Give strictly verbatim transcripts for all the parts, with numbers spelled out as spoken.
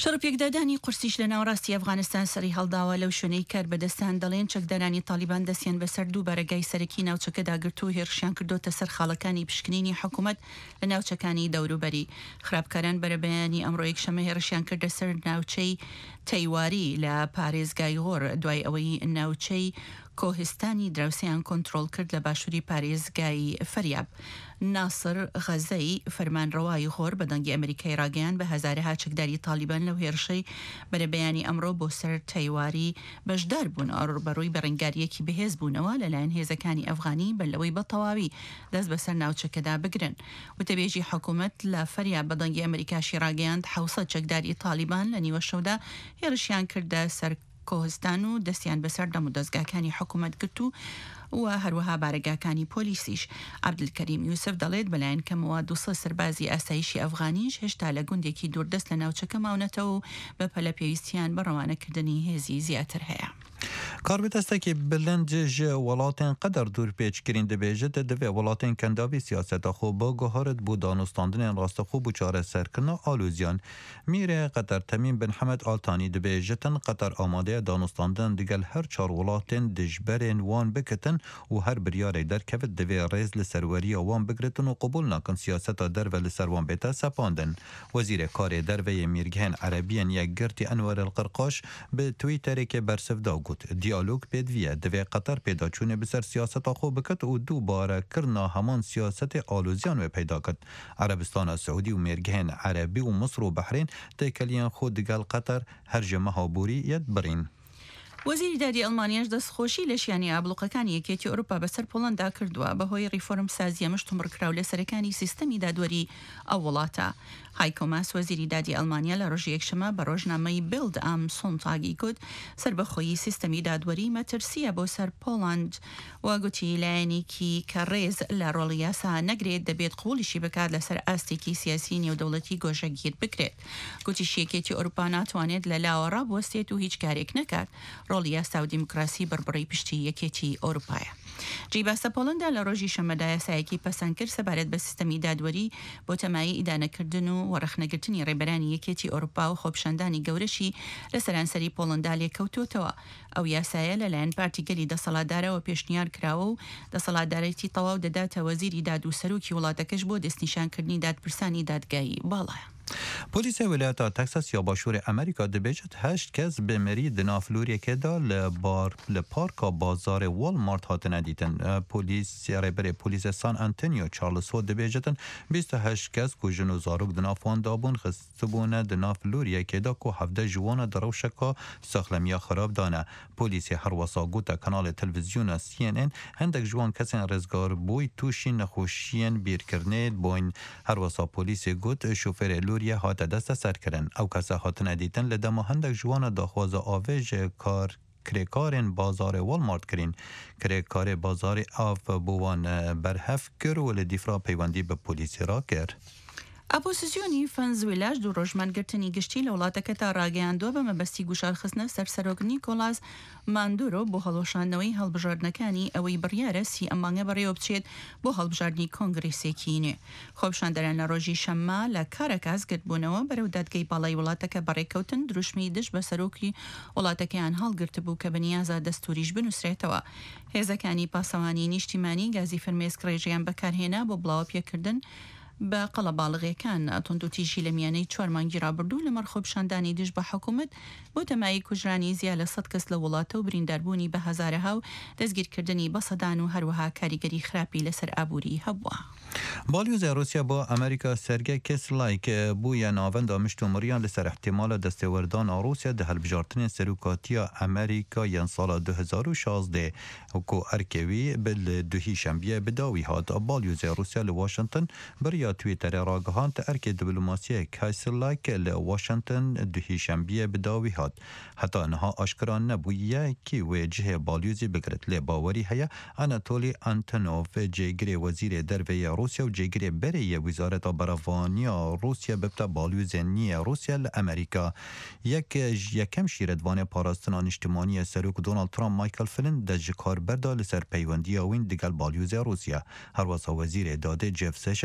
شەڕپێکدادانی قورسیش لە ناوڕاستی ئەفغانستان سەری هەڵداوە لەو شوێنەی کار بەدەستان دەڵێن چەکدارانی تالیبان دەستیان بەسەر دوو بەرەگای سەرەکی ناوچەکەدا گرت و هێرشیان کردوتە سەر خاڵەکانی پشکنینی حکوومەت لە ناوچەکانی دەوروبەری. خراپکاران بەرەبەیانی ئەمڕۆ یەکشەمە هێرشیان کردە سەر ناوچەی تەیواری لە پارێزگای غۆر دوای ئەوەی ناوچەی کۆهستانی دراوسیان کۆنتڕۆڵ کرد لە باشووری پارێزگای فەریاب. ناسر غەزەی فەرمانڕەوای غۆر بە دەنگی ئەمریکای ڕاگەیان بە هەزارەها چەکداری تالیبان لەو هێرشەی بەرەبەیانی ئەمڕۆ بۆ سەر تەیواری بەشدار بوون ڕوبەڕووی بەڕێنگاریەکی بەهێز بوونەوە لەلایەن هێزەکانی ئەفغانی بەلەوەی بەتەواوی دەست بەسەر ناوچەکەدا بگرن. وتەبێژی حکوومەت لە فەریاب بە دەنگی ئەمریکاشی ڕاگەیاند حوسەد چەکداری تالیبان لە نیوە شەودا هێرشیان کردە سەر کۆهستان و دەستیان بەسەر دەم و دەستگاکانی حکوومەت گرت و و هەروەها بارەگاکانی پۆلیسیش. عەبدولکەریم یوسف دەڵێت بەلایەن کەمەوە دووسە سەربازی ئاسایشی ئەفغانیش هێشتا لە گوندێکی دووردەست لە ناوچەکە ماونەتەوە و بە پەلە پێویستیان بە ڕەوانەکردنی هێزی زیاتر هەیە. کاربێتەستێکی بلند ji welatên qedar dûr pêçkirîn dibêje de divê welatên kendavî siyaseta xwe biguharit bû danûstandinên rastexwe bû çareserkirina alûziyan. Mîrê Qetar Temîm bin Hemed Altanî dibêje tin Qetar amadeya danûstandin digel her çar welatên dijberên wan bikitin û her biryarê derkevit divê rêz li serweriya wan bigiritin û qebûl nakin siyaseta derve li ser wan bête sepandin. Wezîrê Karê Derveyê Mîrgehên Erebiyên Yekgirtî Enwer el Qirqaş bi Twîtterêkê bersivda got. دیالوگ پێدویە divê Qetar pêdaçûnê bi ser siyaseta xwe bikit û dubarekirina heman siyasetê alûziyan wê peyda kir. Erebistana Siûdî û mêrgehên Erebî û Misr û Behrên têkeliyên xwe digel Qetar her ji meha borî yek birîn. وەزیری دادی ئەڵمانیاش دەستخۆشی لە شیانی ئابلوقەکانی یەکێتی ئەوروپا بەسەر پۆڵەندا کردووە بەهۆی ریفۆرم سازیە مشتومڕکراو لە سەرەکانی سیستەمی دادوەری ئەو وڵاتە. هایکۆ ماس وەزیری دادی ئەڵمانیا لە ڕۆژی یەکشەمە بە ڕۆژنامەی بیلد ئام سۆنتاگی گوت سربەخۆیی سیستەمی دادوەری مەترسیە بۆ سەر پۆڵەند و گوتی لایەنێکی کە ڕێز لە ڕۆڵی یاسا نەگرێت دەبێت قوڵیشی بکات لەسەر ئاستێکی سیاسی نێودەوڵەتی گۆژەگیر بکرێت. گوتی یەکێتی ئەوروپا ناتوانێت لە لاوە ڕابوەستێت و هیچ کارێک نەکات. ڕۆڵی یاسا و دیموکراسی بەربڕی پشتی یەکێتی ئەوروپایە. جیباسە پۆڵەندا لە ڕۆژی شەمەدا یاسایەکی پەسەند کرد سەبارەت بە سیستەمی دادوەری بۆ تەمایی ئیدانەکردن و وەرەخنەگرتنی ڕێبەرانی یەکێتی ئەوروپا و خۆپیشاندانی گەورەشی لە سەرانسەری پۆڵەندا لێکەوتوتەوە. ئەو یاسایە لەلایەن پارتیگەلی دەسەڵاتدارەوە پێشنیار کراوە و دەسەڵاتدارێتی تەواو دەداتە وەزیری داد و سەرۆکی وڵاتەکەش بۆ دەستنیشانکردنی دادپرسانی دادگایی باڵایە. پۆلیسە ویلایەتە تەکساس یا باشووری ئەمریکا دەبێت هەشت کەس بمری di navlûriyekê li bar li parka bazarê Walmart hatine dîtin. Polîs rêberê polîsê San Antonio Charles Ho dibêjetin bîst û heşt kes ku jin û zarok di nav wan dabûn xistibûne di navlûriyekê da ku hevdeh ji wan di rewşeka saxlemiya xirab dane. Polîsê her wesa gote kanalê televîzyona C N N hendek ji wan kesên rêzgarbûyî tûşî nexweşiyên bîrkirinê bûn. Her wesa polîsê got şofêrê lûriye hate deste serkirin. Ew kese hatine dîtin li dema hendek ji wan daxwaza avê ji kar کرێکارên bazarê Walmart kirîn. Kirêkarê bazarê av bû wan berhev kir û li dîfra peywendî bi polîsê rakir. ئاپۆزیسیۆنی ڤەنزوێلاش دوو ڕۆژمانگرتنی گشتی لە وڵاتەکەتا ڕاگەیاندووە بە مەبەستی گوشارخستنە سەر سەرۆک نیکۆلاس ماندورۆ بۆ هەڵۆشاندنەوەی هەڵبژاردنەکانی ئەوەی بڕیارە سی ئەمانگە بەڕێوە بچێت بۆ هەڵبژاردننی کۆنگرێسێکی نوێ. خۆپیشاندەران لە ڕۆژی شەممە لە کارەکاس گرتبوونەوە بەرەو دادگەی باڵای وڵاتەکە بەڕێکەوتن دروشمی دش بە سەرۆکی وڵاتەکەیان هەڵگرت بوو کە بەنیازە دەستوریش بنووسرێتەوە. هێزەکانی پاسەوانی نیشتیمانی گازی فرمێسک ڕێژیان بەکارهێنا بۆ بڵاو پێکردن بە قەڵە باڵغیەکان تۆندوتیژی لە میانەی چوار مانگی ڕابردوو لەمەڕ خۆپیشاندانی دژ بە حکوومەت بۆ تەمایی کوژرانی زیاد لە سەد کەس لە وڵاتە و برینداربوونی بە هەزارەها و دەستگیرکردنی بەسەدان و هەروەها کاریگەری خراپی لەسەر ئابووری هەبووە. بالیۆزە رووسیا بۆ ئەمریکا سەرگە کێسلایک بووە ناوەندا مشتومڕیان لەسەر احتیمالە دەستێوەردانا رووسیا دە هەڵبژاردنên سەرۆکاتیە ئەمریکا یان ساڵا دو هەزار و شازدە وەکو ئەرکێوی li duhî şembiye bi dawî hat. Balyozê Rusya li Washington biriya Twitterê ragihand te erkê diplomasiyek Kaiserlike li Washington duhî şembiye bi dawî hat. Heta niha aşkira nebûye kî wê cihê balyozê bigirit. Lê bawerî heye Anatolî Antonov cêgirê wezîrê derveyê Rusya û cêgirê berê Wîzareta Beravaniya Rusya bibte balyozên nîye Rusya li Amerîka. Yek ji yekem şîretvanê parastina niştimaniyê Serok Donald Trump Michael Flynn de ji karberda li ser peywendiya wîn digel balyozê Rusya. Her wasa wezîrê dadê Jeff Sessions xwe ji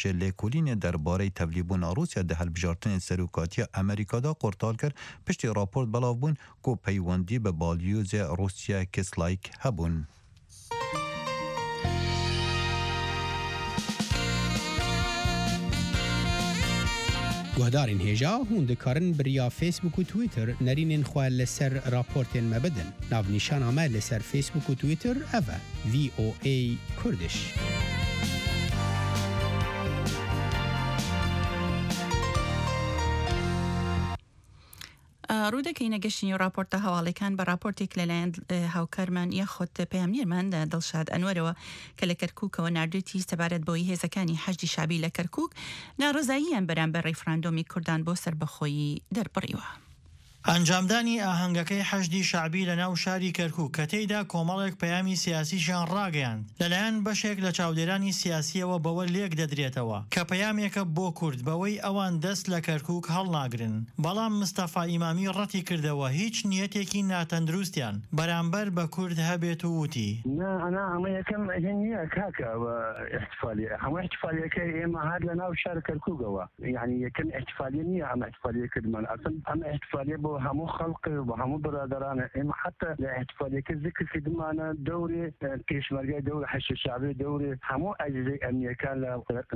هێرشێ لێکولینێ دەربارەی تەبلیبوونا رووسیا دە هەڵبژارتنê سەرۆکاتیە ئەمریکادا قورتال کرد پشتی راپۆرت بەڵاو بوون کو پەیوەندی بە باڵیۆزێ رووسیا کسلایک هەبوون. گوهدارین هێژا هون دikarin biriya Facebook û Twitter nerînên xwe li ser raportên me bidin. Navnîşana me li ser Facebook û Twitter ev e V O A Kurdiş. ڕوودەکەی نەگەشتنی راپۆرتە هەواڵەکان بە راپۆرتێک لەلایەن هاوکارمان یاخۆت پەیامنیرمان دڵشاد ئەنوەرەوە کە لە کەرکووکەوە نردوێتی سەبارەت بۆی هێزەکانی حەشدی شابی لە کەرکووک ناڕزاییان بەرامبەر ڕێفراندۆمی کوردان بۆ سەربەخۆیی دەربڕیوە. ئەنجامدانی ئاهەنگەکەی حەشدی شعبی لە ناو شاری کەرکووک کە تێیدا کۆمەڵێک پەیامی سیاسیشان ڕاگەیاند لەلایەن بەشێک لە چاودێرانی سیاسیەوە بەوە لێک دەدرێتەوە کە پەیامێکە بۆ کورد بەوەی ئەوان دەست لە کەرکووک هەڵناگرن بەڵام مستەفا ئیمامی ڕەتی کردەوە هیچ نیەتێکی ناتەندروستیان بەرامبەر بە کورد هەبێت و وتی ئەنا ئەمە یەکەم نییە کاکە احتفالی هەموو احتفالیەکەی ئێمە هات لە ناو شار کەرکووکەوە یعنی یەکەم احتفالیە نییە ئەمە احتفالیە کردمان ئەسڵ ئەمە احتفالیە بۆ هەموو خەڵق و هەموو برادرانە ئێمە حتا لە احتفالیەکە ذکر کردمانە دەورێ پێشمەرگای دەورە حەشد شعبی دەورێ هەموو ئەجزەی ئەمنیەکان لە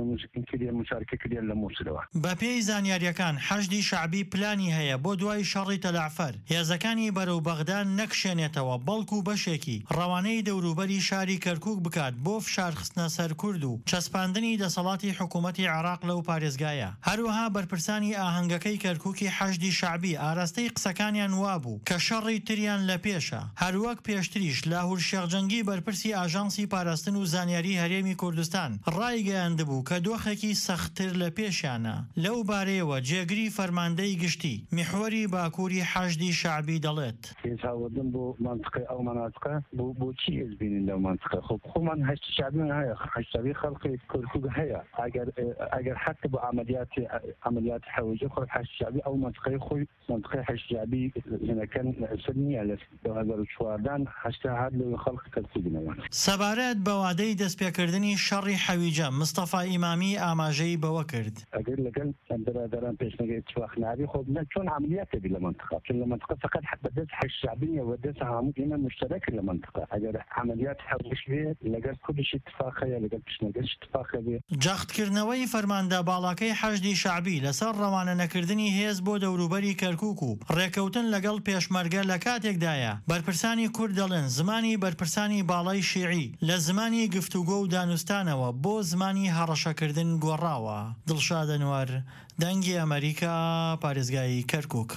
مشارکە کردیان لە مووسڵەوە. بە پێی زانیاریەکان حەشدی شعبی پلانی هەیە بۆ دوای شەڕی تەلعفەر هێزەکانی بەرەو بەغداد نەکشێنێتەوە بەڵکو بەشێکی ڕەوانەی دەوروبەری شاری کەرکووک بکات بۆ فشارخستنە سەر کورد و چەسپاندنی دەسەڵاتی حکوومەتی عێراق لەو پارێزگایە. هەروەها بەرپرسانی ئاهەنگەکەی کەرکووکی حەشدی شعبی ئاراستەی قسەکانیان وابوو کە شەڕی تریان لە پێشە. هەروەک پێشتریش لاهور شێخجەنگی بەرپرسی ئاژانسی پاراستن و زانیاری هەرێمی کوردستان ڕایگەیاندبوو کە دۆخێکی سەختتر لە پێشیانە. لەو بارەیەوە جێگری فەرماندەی گشتی میحوەری باکووری حەشدی شعبی دەڵێت هێزاوردن بۆ منطقەی ئەو مەناطقە بۆ بۆچی هێزبینین لەو منطقە خۆ خۆمان حەشدی شعبیمان هەیە حەشدی خەڵقی کەرکووک هەیە ئەگەر ئەگەر حتی بۆ عملیاتی عملیاتی حەویجە خۆی حەشدی شعبی ئەو منطقەی خۆی منطقەی حەشدی شعبی هێنەکەن سەر نییە لە دو هەزار و چواردە هەشتا هات لەوێ خەڵقی کەرکووکەوە. سەبارەت بە وادەی دەستپێکردنی شەڕی حەویجە مستەفا ئیمامی ئاماژەی بەوە کرد ئەگەر لەگەڵ برادران پێشنەگەی اتفاقنامەی خۆ چۆن عملیاتێ لە منطقە چون لە منطقە فقط بەدەست حەشد شعبی و دەست هەموو ئێمە مشترک لە منطقە ئەگەر عملیات حەویش بێت لەگەڵ کوردیش اتفاق هەیە لەگەڵ پێشنەگەش اتفاق هەبێت. جەختکردنەوەی فەرماندە باڵاکەی حەشدی شعبی لەسەر ڕەوانە نەکردنی هێز بۆ دەوروبەری کەرکووک و ڕێکەوتن لەگەڵ پێشمەرگە لە کاتێکدایە بەرپرسانی کورد دەڵێن زمانی بەرپرسانی باڵای شیعی لە زمانی گفتوگۆ و دانوستانەوە بۆ زمانی هەڕەشەکردن گۆڕاوە. دڵشاد ئەنوەر دەنگی ئەمریکا پارێزگای کەرکووک.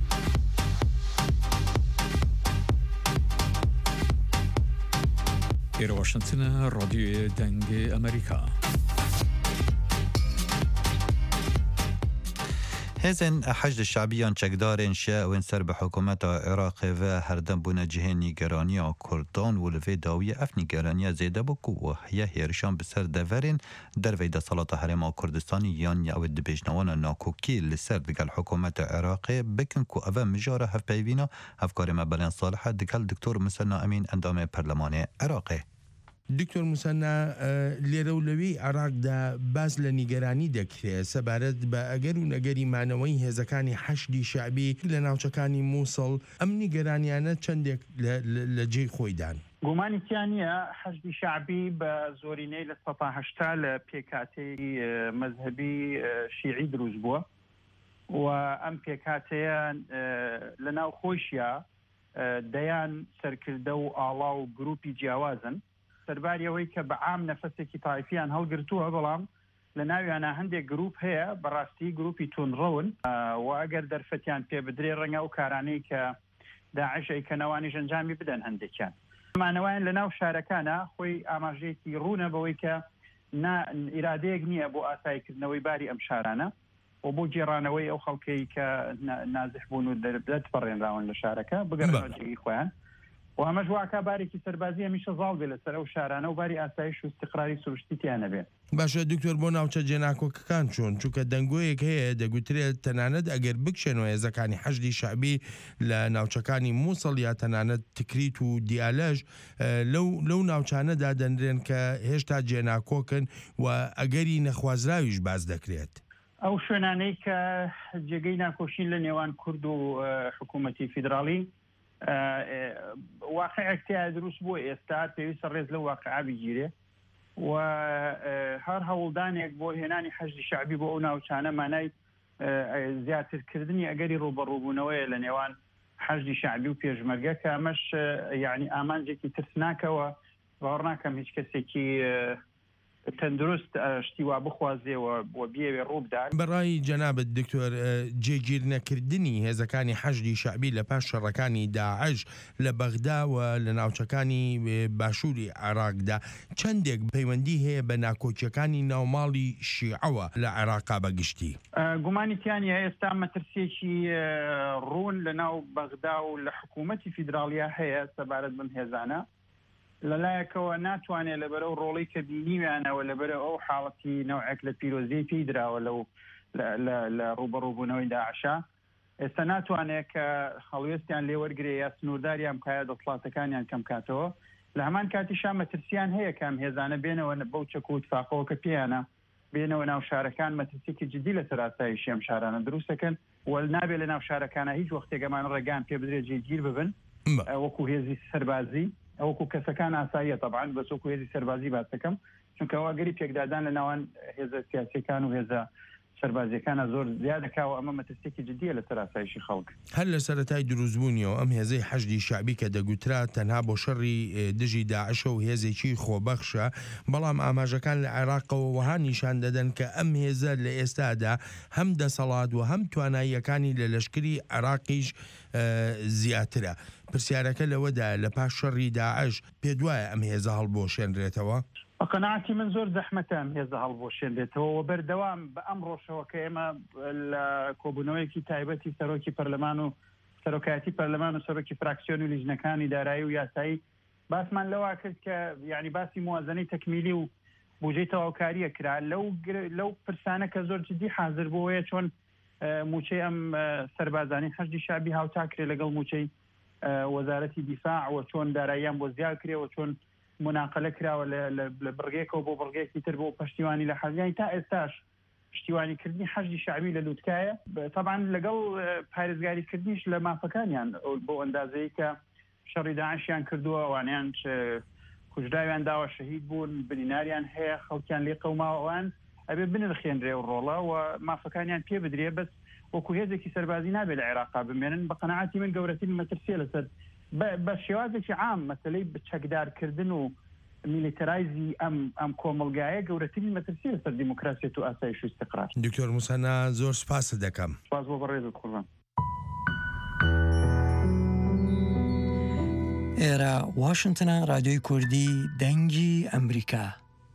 ئێرە واشنتنە ڕادیۆیە دەنگی ئەمریکا. هێزن حەشد شعبیان چەکدارên şeewên ser bi hikûmeta Iraqê ve herdem bûne cihê nîgeraniya Kurdan û li vê dawiyê ev nîgeraniya zêde bû ku hiya hêrişan bi ser deverên dervey desalata Herêma Kurdistanî yan ya ew dibêjnewana nakokî li ser digel hikûmeta Iraqê bikin ku ev mijara hevpeyvîna hevkarê me Belên Salihê digel Diktor Musenna Emîn endamê Perlemanê Iraqê. دکتۆر موسەنا لێرە و لەوەی عێراقدا باس لە نیگەرانی دەکرێت سەبارەت بە ئەگەر و نەگەری مانەوەی هێزەکانی حەشدی شعبی لە ناوچەکانی مووسڵ ئەم نیگەرانیانە چەندێک لە جێی خۆیدان. گومانی تیانە حەشدی شعبی بە زۆرینەی لە سەد و هەشتا لە پێکاتەی مەذهبی شیعی دروست بووە و ئەم پێکاتەیە لە ناو خۆشیە دەیان سەرکردە و ئاڵا و گروپی جیاوازن سەرباریەوەی کە بە عام نەفەسێکی تایفیان هەڵگرتووە بەڵام لە ناویانە هەندێک گروپ هەیە بەڕاستی گروپی تونڕەون و ئەگەر دەرفەتیان پێ بدرێ ڕەنگە و کارانەی کە داعش ئەیکەنەوانیش ئەنجامی بدەن هەندێکیان. مانەوەیان لە ناو شارەکانە خۆی ئاماژەیەکی ڕوونە بەوەی کە ئیرادەیەک نییە بۆ ئاساییکردنەوەی باری ئەم شارانە و بۆ جێڕانەوەی ئەو خەڵکەی کە نازح بوون و دەتپەڕێنراون لە شارەکە بگەڕێنەوە جێگی خۆیان و ئەمەش واکە بارێکی سەربازی هەمیشە زاڵ بێ لەسەر ئەو شارانە و باری ئاسایش و استقراری سروشتیتیانە بێ. باشە دکتۆر بۆ ناوچە جێناکۆکەکان چۆن چونکە دەنگۆیەک هەیە دەگوترێت تەنانەت ئەگەر بکشێنەوە هێزەکانی حەشدی شعبی لە ناوچەکانی مووسڵ یا تەنانەت تکریت و دیالەژ لەو ناوچانەدا دەنرێن کە هێشتا جێناکۆکن و ئەگەری نەخوازراویش باز دەکرێت. ئەو شوێنانەی کە جێگەی ناکۆشین لە نێوان کورد و حکوومەتی فیدراڵی واقعەکتیا دروست بۆ ئێستا پێویستە ڕێز لە واقعا بگیرێ و هەر هەوڵدانێک بۆ هێنانی حەشدی شعبی بۆ ئەو ناوچانە مانای زیاترکردنی ئەگەری ڕوبەڕووبوونەوەیە لە نێوان حەشدی شعبی و پێشمەرگە کە ئەمەش یعنی ئامانجێکی ترسناکەوە باوەڕ ناکەم هیچ کەسێکی تەندروست شتیوا بخوازێەوە بۆ بێوێ ڕووبدان. بەڕای جەنابەت دکتۆر جێگیر نەکردنی هێزەکانی حەشدی شعبی لە پاش شەڕەکانی داعش لە بەغداوە لە ناوچەکانی باشووری عێراقدا چەندێک پەیوەندی هەیە بە ناکۆچیەکانی ناوماڵی شیعەوە لە عێراقا بەگشتی؟ گومانیتیانە ئێستا مەترسێکی ڕوون لە ناو بەغدا و لە حکوومەتی فیدراڵیا هەیە سەبارەت بم هێزانە لەلایەکەوە ناتوانێت لەبەرەو ڕۆڵی کە بینیویانەوە لەبەرە ئەو حاڵەتی نەوعێک لە پیرۆزیی پێی درراوە لەو لە ڕوبەڕووبوونەوەی داعشا ئێستا ناتوانێت کە هەڵوێستیان لێوەرگرێ یا سنوورداریان بکایە دەسڵاتەکانیان کەم کاتەوە لە هەمان کاتیشا مەترسیان هەیە کام هێزانە بێنەوە بەو چەک و اتفاقەوە کە پێیانە بێنەوە ناو شارەکان مەترسێکی جدی لەسەر ئاسایشی ئەم شارانە دروستەکەن وەل نابێت لە ناو شارەکانە هیچ وەختێگەمان ڕێگان پێ بدرێت جێگیر ببن وەکو هێزی سەربازی ئەوکو کەسەکان ئاساییە طبعاً بە سۆکو هێزی سەربازی باسەکەم چونکە ئەوەگەری پێکدادان لە ناوان هێزە سیاسیەکان و هێزە سەربازیەکانە زۆر زیادەکاوە ئەمە مەترسێکی جدیە لەسەر ئاسایشی خەڵک. هەر لە سەرەتای دروستبوونیەوە ئەم هێزەی حەشدی شعبی کە دەگوترا تەنها بۆ شەڕی دژی داعشە و هێزێکی خۆبەخشە بەڵام ئاماژەکان لە عێراقەوە وەها نیشان دەدەن کە ئەم هێزە لە ئێستادا هەم دەسەڵات و هەم تواناییەکانی لە لەشکری عێراقیش زیاترە. پرسیارەکە لەوەدا لە پاش شەڕی داعش پێ دوایە ئەم هێزە هەڵبۆشێنرێتەوە؟ قەناعەتی من زۆر زەحمەتە ئەم هێزە هەڵبۆشێنرێتەوە و بەردەوام بە ئەم ڕۆژەوە کە ئێمە لە کۆبوونەوەیەکی تایبەتی سەرۆکی پەرلەمان و سەرۆکایەتی پەرلەمان و سەرۆکی فراکسیۆن و لیژنەکانی دارایی و یاسایی باسمان لەوا کرد کە یعنی باسی موازنەی تەکمیلی و بودجەی تەواوکاریە کرا لەو لەو پرسانە کە زۆر جدی حاضر بووەیە چۆن موچەی ئەم سەربازانی حەشدی شعبی هاوتاکرێ لەگەڵ موچەی وەزارەتی دیفاع و چۆن داراییان بۆ زیاد کرێەوە چۆن مناقلە کراوە لە بڕگەیەکەوە بۆ بڕگەیەکی تر بۆ پشتیوانی لە حەزیانی تا ئێستاش پشتیوانیکردنی حەشدی شعبی لە لووتکایە طبعاً لەگەڵ پارێزگاریکردنیش لە مافەکانیان بۆ ئەندازەیە کە شەڕی داعشیان کردووە ئەوانیان کوژراویان داوە شەهید بوون بنیناریان هەیە خەڵکیان لێ قەوماوەوان ئەبێ بنرخێنرێ و ڕۆڵە و مافەکانیان پێ بدرێ بەس وەکو هێزێکی سەربازی نابێت لە عێراقا بمێنن بە قەناعەتی من گەورەترین مەترسیە لەسەر بە شێوازێکی عام مەسەلەی بچەکدارکردن و میلیتەرایزی ئەم ئەم کۆمەلگایە گەورەترین مەترسیە لەسەر دیموکراسیەت و ئاسایش و استقرار. دکتۆر موسەنا زۆر سپاس دەکەم. سپاس بۆ بەڕێزت قوربان. ئێرە واشنتنە رادیۆی کوردی دەنگی ئەمریکا.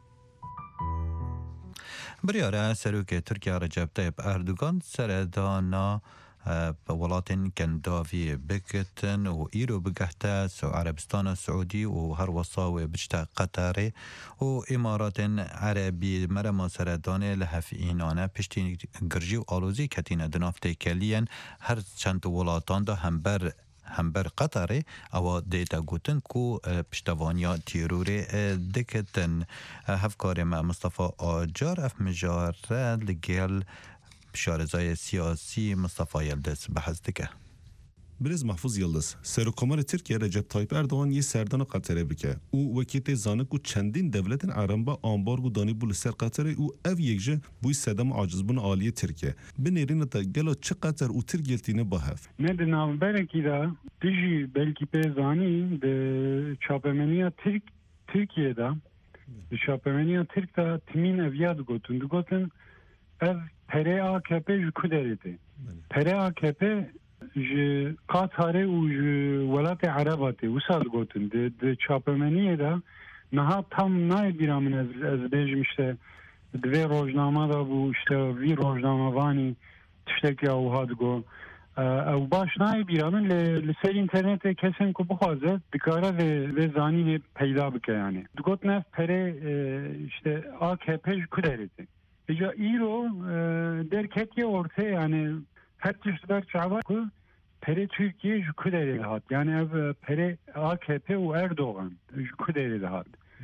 بریارە سەرۆکی تورکیا ڕەجەب تایب ئەردوغان سەردانا بە وڵاتên کەنداوی بکتن و ئیرۆ بگەهتە عەرەبستانە سعودی و هەروەسا وێ بچتە قەتارێ و ئیماراتên عەرەبی مەرەما سەردانێ لە هەفئینانە پشتی گرژی و ئالۆزی کەتینە di nav têkeliyên her çend welatan da hember hember Qetarê ewa dête gotin ku piştevaniya tîrorê dikitin. Hevkarê me Mustafa Acar ev mijare li gel شارزای سیاسی مصطفی یلدز بحث دکه. برز محفوظ یلدز سرکمر ترکیه رجب طایب اردوغان یه سردان قطره بکه او وکیت زانک و چندین دولتن عرم با آنبارگ و دانی بول سر قطره او او یکجه بوی صدام عاجز بون عالی ترکیه بنیرین تا گلا چه قطر او ترکیلتینه با هف نه ده نامبرکی دا دیجی بلکی پیزانی ده چاپمنیا ترک ترکیه دا ده چاپمنیا ترک دا تمین اویاد گوتن دو گوتن ev pere A K P ji ku derê pere A K P ji Qatarê û ji welatê Erebê wisa digotin di çapemeniyê de niha tam nayê bîra min ez ez bêjim işte divê rojnama da bû işte vî rojnamevanî tiştekî wiha digo او باش نای بیرامن لسر اینترنت کسیم که بخوازه دکاره و زانین پیدا بکه یعنی دگوت نفت پره işte A K P kudreti. İca İro derketiye ortaya yani hep tişler çaba ku pere Türkiye kudreti hat. Yani ev pere A K P ve Erdoğan kudreti hat.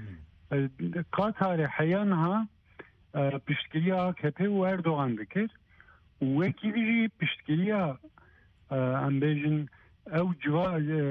Katar hayanha piştgiriye A K P ve Erdoğan dikir. Ve kibiji piştgiriye ام بیشن او جوا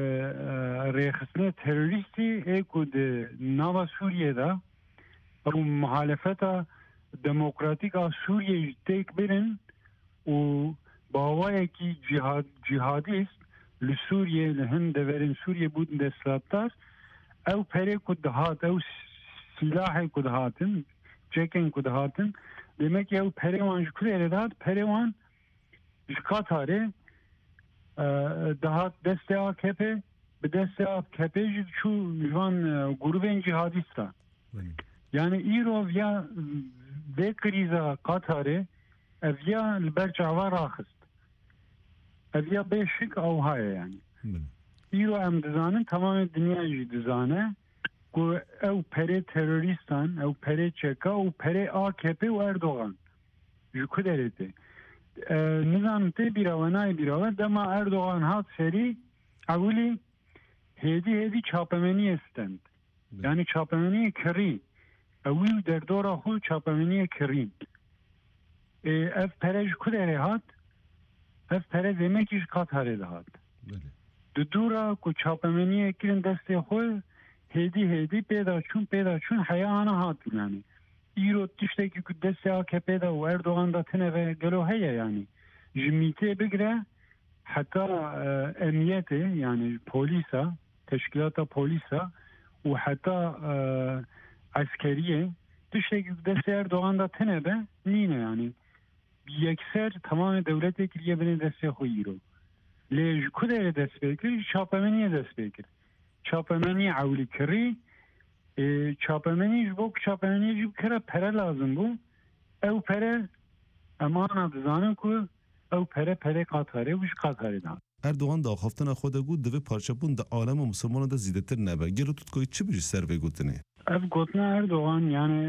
ریخسنه تروریستی ایکو ده نوا سوریه دا او محالفتا دموکراتیک سوریه تیک برن و باوایی کی جهاد جهادیست لسوریه لهن دورن سوریه بودن دستلاتار او پره کو دهات او سلاح کو دهاتن چکن کو دهاتن demek ki o pere wan jkure da pere wan jkatare daha deste A K P به دست A K P چو جوان گروه جهادیستا yani ایرو ویا به کریزا قطره ویا البرچاوا راخست ویا beşik او های yani ایرو ام دزانن تمام dünya جی دزانه کو او پره تروریستان او پره چکا او پره A K P و اردوغان جو کدرته نظام ته بیراونای بیراون دما اردوغان هات سری اولی هدی هدی چاپمنی استند yani çapemeni kri اوی در دورا خو çapemeni kri ev perej kudere hat ev pere demek iş katare de hat de dura ku çapemeni kirin deste xo hedi hedi peda çun peda çun hayana hat yani İro tişteki ku deste A K P'da ve Erdoğan'da tene ve gelo heye yani jimite bigre hatta emniyete yani polisa teşkilata polisa ve hatta askeriye tişteki ku deste Erdoğan'da tene be nine yani yekser tamamen devlete kiriye beni deste xo İro le kudere dest bekir çapemeniye dest bekir çapemeniye avli kiri çapemeni jbok çapemeni jib kere pere lazım bu ev pere emana dizanın ku ev pere pere katare uş katare da Erdoğan da haftana xoda gud deve parçapun da alema musulmana da zidetir nebe gero tutkoy çi bir serve gutine ev gotna Erdoğan yani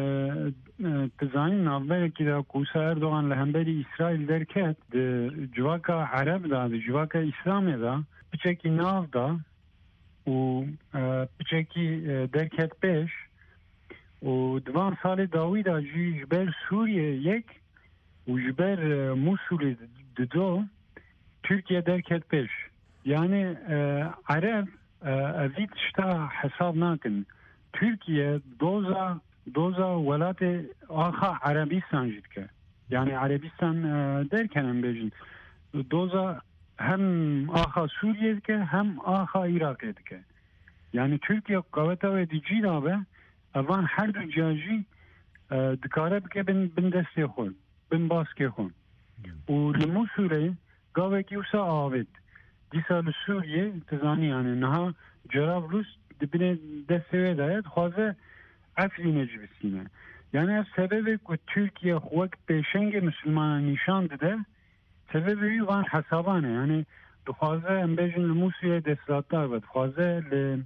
tizani navber ki da kusa Erdoğan lehemberi İsrail derket civaka Arab da civaka İslam da biçeki nav da و بچکی درکت پیش و دوان سال داوید آجی جبر سوریه یک و جبر موسول دو ترکیه درکت پیش yani Arap evit şta hesap nakin Türkiye doza doza velate aha Arabistan jitke yani Arabistan derken em bejin doza hem aha Suriye'deki hem aha Irak'daki. Yani Türkiye kavata ve dici da be avan her du caji dikare bike bin bin deste xon bin baske xon. O limu Suriye gaveki usa avet. Disa Suriye tizani yani naha Cerablus dibine deste vedayet xaze afline cibisine. Yani sebebi ku Türkiye xwek peşenge Müslüman nişan de sebebi van hesabane yani dixwaze em bêjin li Musûyê desthilatdar be dixwaze li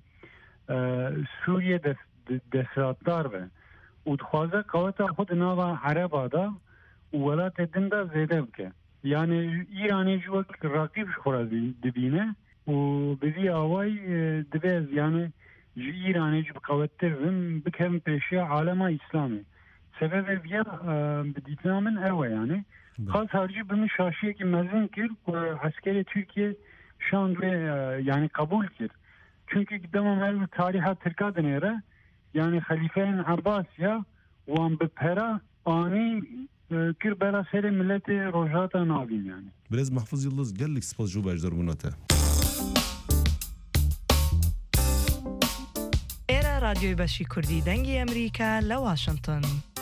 Sûriyê desthilatdar be û dixwaze qeweta xwe di nava Ereba da û welatê din de zêde bike yani İranê ji wek rakîb ji xwe re dibîne û bi vî awayî dibe yani ji İranê jî biqewettir bin bikevin pêşiya alema İslamê sebebê vîya bi dîtina min ew e yani خاص harcı bunu şaşiye ki mezun kir askeri Türkiye şu an ve yani kabul kir. Çünkü gidemem her tariha Türk'a denere yani Halife'nin Abbas ya ve an bir pera ani kir bera seri milleti rojata nabin yani. Biraz Mahfuz Yıldız gellik spazcu bajdar bunata. Era Radyo Başı Kurdi Dengi Amerika la Washington.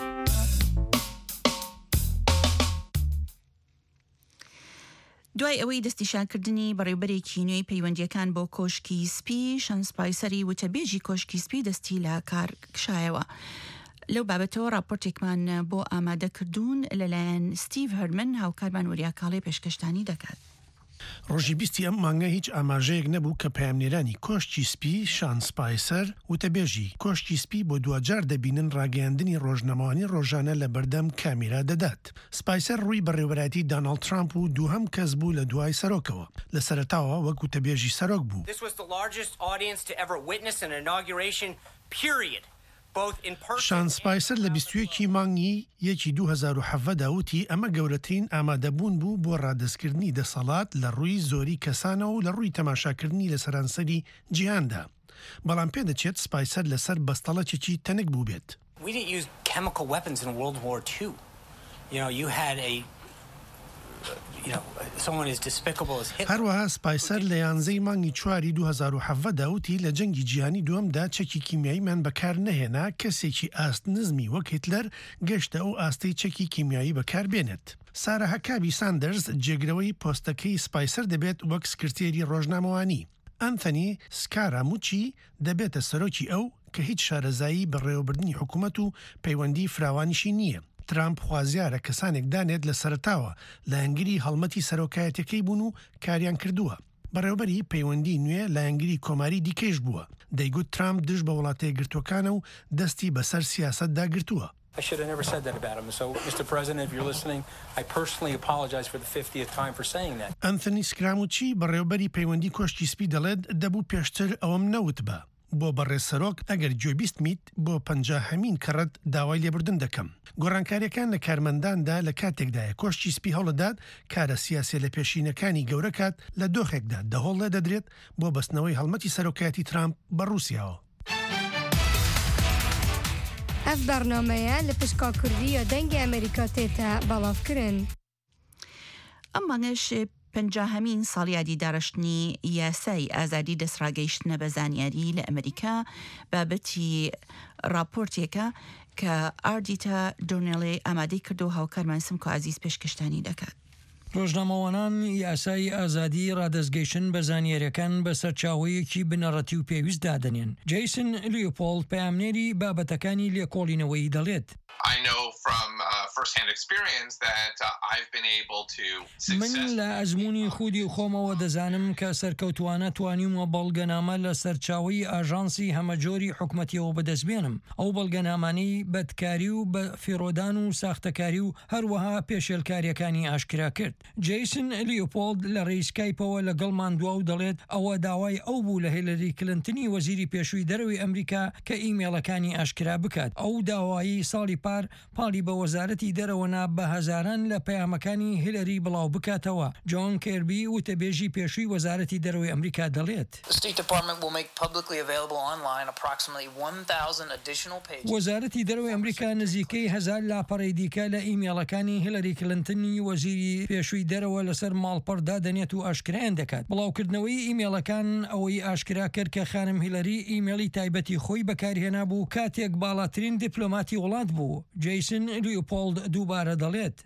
دوای ئەوەی دەستیشانکردنی بەڕێوەبەرێکی نوێی پەیوەندیەکان بۆ کۆشکی سپی شانسپایسەری وتەبێژی کۆشکی سپی دەستی لە کار کشایەوە. لەو بابەتەوە راپۆرتێکمان بۆ ئامادەکردوون لەلایەن ستیڤ هەرمن هاوکارمان وەریا کاڵی پێشکەشتانی دەکات. ڕۆژی بیستی ئەم مانگە هیچ ئاماژەیەک نەبوو کە پامنێرانی کۆشتی سپی شان سپایسەر وتەبێژی کۆشتی سپی بۆ دوجار دەبینن ڕاگەیاندنی ڕۆژنەمەوانی ڕۆژانە لە بەردەم کامیرا دەدات. سپایسەر ڕووی بەڕێوەبەرەتی داناڵد ترامپ و دووهەم کەس بوو لە دوای سەرۆکەوە لە سەرەتاوە وەک وتەبێژی سەرۆک بوو. شان سپایسەر لە بیستویەکی مانگی یەکی دوو هەزار و حەڤە داوتی ئەمە گەورەترین ئامادەبوون بوو بۆ ڕادەستکردنی دەسەڵات لە ڕووی زۆری کەسانەوە و لە ڕووی تەماشاکردنی لە سەرانسەری جیهاندا. بەڵام پێ دەچێت سپایسەر لەسەر بەستەڵەکێکی تەنک بوو بێت. هەروەها سپایسەر لە یانزەی مانگی چواری دوو هەزار و حەڤە داوتی لە جەنگی جیهانی دووەمدا چەکی کیمیاییمان بەکار نەهێنا کەسێکی ئاست نزمی وەک هیتلەر گەشتە ئەو ئاستەی چەکی کیمیایی بەکار بێنێت. سارە هەکابی ساندرز جێگرەوەی پۆستەکەی سپایسەر دەبێت وەک سکرتێری ڕۆژنامەوانی. ئەنتەنی سکاراموچی دەبێتە سەرۆکی ئەو کە هیچ شارەزایی بەڕێوەبردننی حکوومەت و پەیوەندی فراوانیشی نییە. ترامپ خوازیارە کەسانێک دانێت لە سەرتاوە لە ئەنگری هەڵمەتی سەرۆکایەتەکەی بوون و کاریان کردووە. بەڕێوەبەری پەیوەندی نوێ لە ئەنگری کۆماری دیکەش بووە. دەیگوت ترامپ دژ بە وڵاتەیە گرتوەکانە و دەستی بەسەر سیاسەتدا گرتووە. I should have never said that about him. So, Mister President, if you're listening, I personally apologize for the fiftieth time for saying that. ئەنتەنی سکراموچی بەڕێوەبەری پەیوەندی کۆشتی سپی دەڵێت دەبوو پێشتر ئەوەم نەوت بە. بۆ بەڕێسەرۆک ئەگەر گوێبیستمیت بۆ پەنجاهەمین کەڕەت داوای لێبوردن دەکەم. گۆڕانکاریەکان لە کارمەنداندا لە کاتێکدایە کۆشتی سپی هەوڵدات کارە سیاسی لە پێشینەکانی گەورە کات لە دۆخێکدا دەهۆڵ لە دەدرێت بۆ بەستنەوەی هەڵمەتی سەرۆکایەتی ترامپ بە رووسیاوە. ئەف بەرنامەیە لە پشکا کوردیە دەنگی ئەمریکا تێتە بەڵاوکردن. ئەم مانگەش پەنجاهەمین ساڵیادی داڕشتنی یاسای ئازادی دەسڕاگەیشتنە بە زانیاری لە ئەمریکا بابەتی راپۆرتێکە کە ئاردیتە دۆنێڵێ ئامادەی کردو هاوکارمان سمکۆ عزیز پێشکەشتانی دەکات. ڕۆژنامەوانان یاسای ئازادی ڕادەستگەیشتن بە زانیاریەکان بەسەر چاوەیەکی بنەڕەتی و پێویست دادەنێن. جەیسن لیۆپۆڵد پەیامنێری بابەتەکانی لێکۆڵینەوەی دەڵێت. I know from uh, first-hand experience that uh, I've been able to من لە ئەزمموی خودی خۆمەوە دەزانم کە سەرکەوتوانە توانیمە بەڵگەنامە لە سەرچاوی ئاژانسی هەمەجۆری حکومەتیەوە بەدەستبێنم. ئەو بەڵگەنامانەی بەدکاری و بە فیرۆدان و ساختەکاری و هەروەها پێشێلکاریەکانی ئاشکرا کرد. جەیسن لیۆپۆڵد لە ڕێیسکایپەوە لەگەڵمان دوا و دەڵێت ئەوە داوای ئەو بوو لە هیلەری کلنتنی وەزیری پێشووی دەرەوەی ئەمریکا کە ئیمێڵەکانی ئاشکرا بکات. ئەو داوایی ساڵی پار پاڵی بە وەزارەتی دەرەوەنا بە هەزاران لە پەیامەکانی هیلەری بڵاو بکاتەوە. جۆن کێربی وتەبێژی پێشووی وەزارەتی دەرەوەی ئەمریکا دەڵێت وەزارەتی دەرەوەی ئەمریکا نزیکەی هەزار لاپەڕی دیکە لە ئیمێڵەکانی هیلەری کلنتنی وەزیری پێشووی دەرەوە لەسەر ماڵپەردا دەنێت و ئاشکرایان دەکات. بڵاوکردنەوەی ئیمێڵەکان ئەوەی ئاشکرا کرد کە خانم هیلەری ئیمێڵی تایبەتی خۆی بەکارهێنا بوو کاتێک باڵاترین دیپلۆماتی وڵات بوو. جەیسن لیۆپۆڵد دووبارە دەڵێت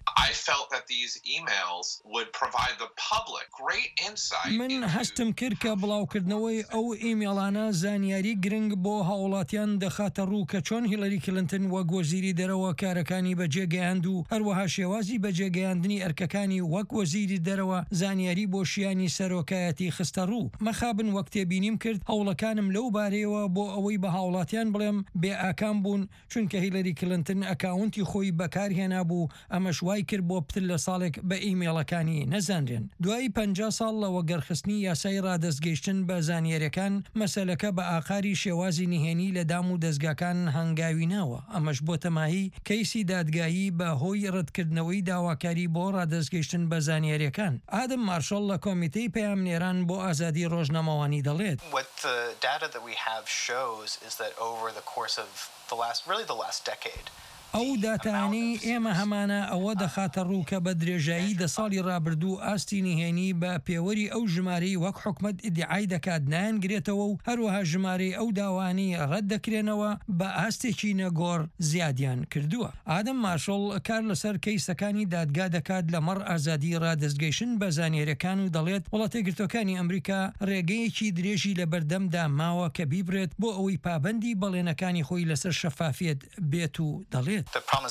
من هەستم کرد کە بڵاوکردنەوەی ئەو ئیمێڵانە زانیاری گرنگ بۆ هاوڵاتیان دەخاتە ڕوو کە چۆن هیلەری کلنتن وەک وەزیری دەرەوە کارەکانی بەجێگەیاند و هەروەها شێوازی بەجێگەیاندنی ئەرکەکانی وەک وەزیری دەرەوە زانیاری بۆ شیانی سەرۆکایەتی خستە ڕوو. مەخابن وەک تێبینیم کرد هەوڵەکانم لەو بارەیەوە بۆ ئەوەی بە هاوڵاتیان بڵێم بێ ئاکام بوون چونکە هیلەری کلنتن ئەکاونتی خۆی بەکارهێنا بوو ئەمەش وای کرد بۆ پتر لە ساڵێک بە ئیمێڵەکانی نەزانرێن. دوای پەنجا ساڵ لە وەگەرخستنی یاسای ڕادەستگەیشتن بە زانیاریەکان مەسەلەکە بە ئاخاری شێوازی نهێنی لە دام و دەستگاکان هەنگاوی ناوە. ئەمەش بۆ تەماهی کەیسی دادگایی بە هۆی ڕەتکردنەوەی داواکاری بۆ ڕادەستگەیشتن بە زانیاریەکان. ئادەم مارشەڵ لە کۆمیتەی پەیامنێران بۆ ئازادی ڕۆژنامەوانی دەڵێت ئەو داتانی ئێمە هەمانە ئەوە دەخاتە ڕوو کە بە درێژایی دە ساڵی ڕابردوو ئاستی نهێنی بە پێوەری ئەو ژمارەی وەک حکومەت ئیدعای دەکات نایەنگرێتەوە و هەروەها ژمارەی ئەو داوانی ڕەت دەکرێنەوە بە ئاستێکی نەگۆڕ زیادیان کردووە. ئادەم مارشەڵ کار لەسەر کەیسەکانی دادگا دەکات لەمەڕ ئازادی ڕادەستگەیشتن بە زانیاریەکان و دەڵێت وڵاتەگرتوەکانی ئەمریکا ڕێگەیەکی درێژی لە بەردەمدا ماوە کە بیبرێت بۆ ئەوەی پابەندی بەڵێنەکانی خۆی لەسەر شەفافیت بێت و دەڵێت دەبێت.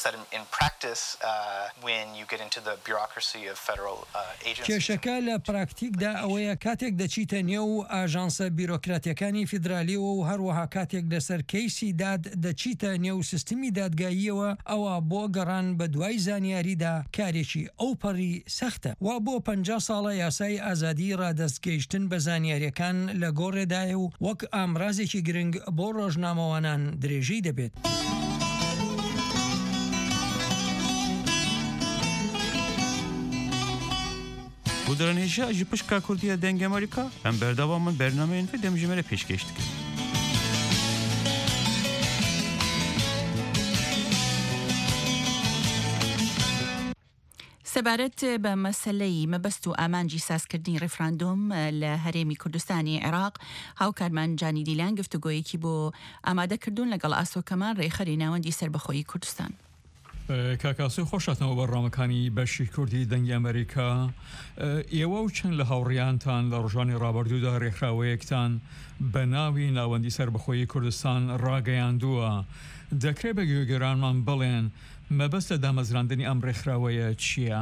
کێشەکە لە پراکتیکدا ئەوەیە کاتێک دەچیتە نێو ئاژانسە بیرۆکراتیەکانی فیدرالیەوە و هەروەها کاتێک لەسەر کەیسی داد دەچیتە نێو سیستمی دادگاییەوە ئەوە بۆ گەڕان بە دوای زانیاریدا کارێکی ئەو پەڕی سەختە و بۆ پەنجا ساڵە یاسای ئازادی ڕادەستگەیشتن بە زانیاریەکان لە گۆڕێدایە و وەک ئامرازێکی گرنگ بۆ ڕۆژنامەوانان درێژەی دەبێت. Bu dönemde ji pişka Kurdiya deng Amerika em berdavamın bernameyên ve demjimere pêşkêş dikin. سەبارەت بە مەسلەی مەبەست و ئامانجی سازکردنی ڕێفراندۆم لە هەرێمی کوردستانی عێراق هاوکارمان جانی دیلان گفتوگۆیەکی بۆ ئامادەکردوون لەگەڵ ئاسۆکەمان ڕێخەری ناوەندی سربەخۆیی کوردستان. کاکاسی خۆشاتەوە بەڕامەکانی بەشی کوردی دەنگی ئەمریکا ئێوە و چەند لە هاوڕیانتان لە ڕۆژانی ڕابردوودا ڕێکخراوەیەکتان بە ناوی ناوەندی سربەخۆیی کوردستان ڕاگەیاندووە. دەکرێت بە گوێگەرانمان بڵێن مەبەست لە دامەزراندنی ئەم ڕێکخراوەیە چییە؟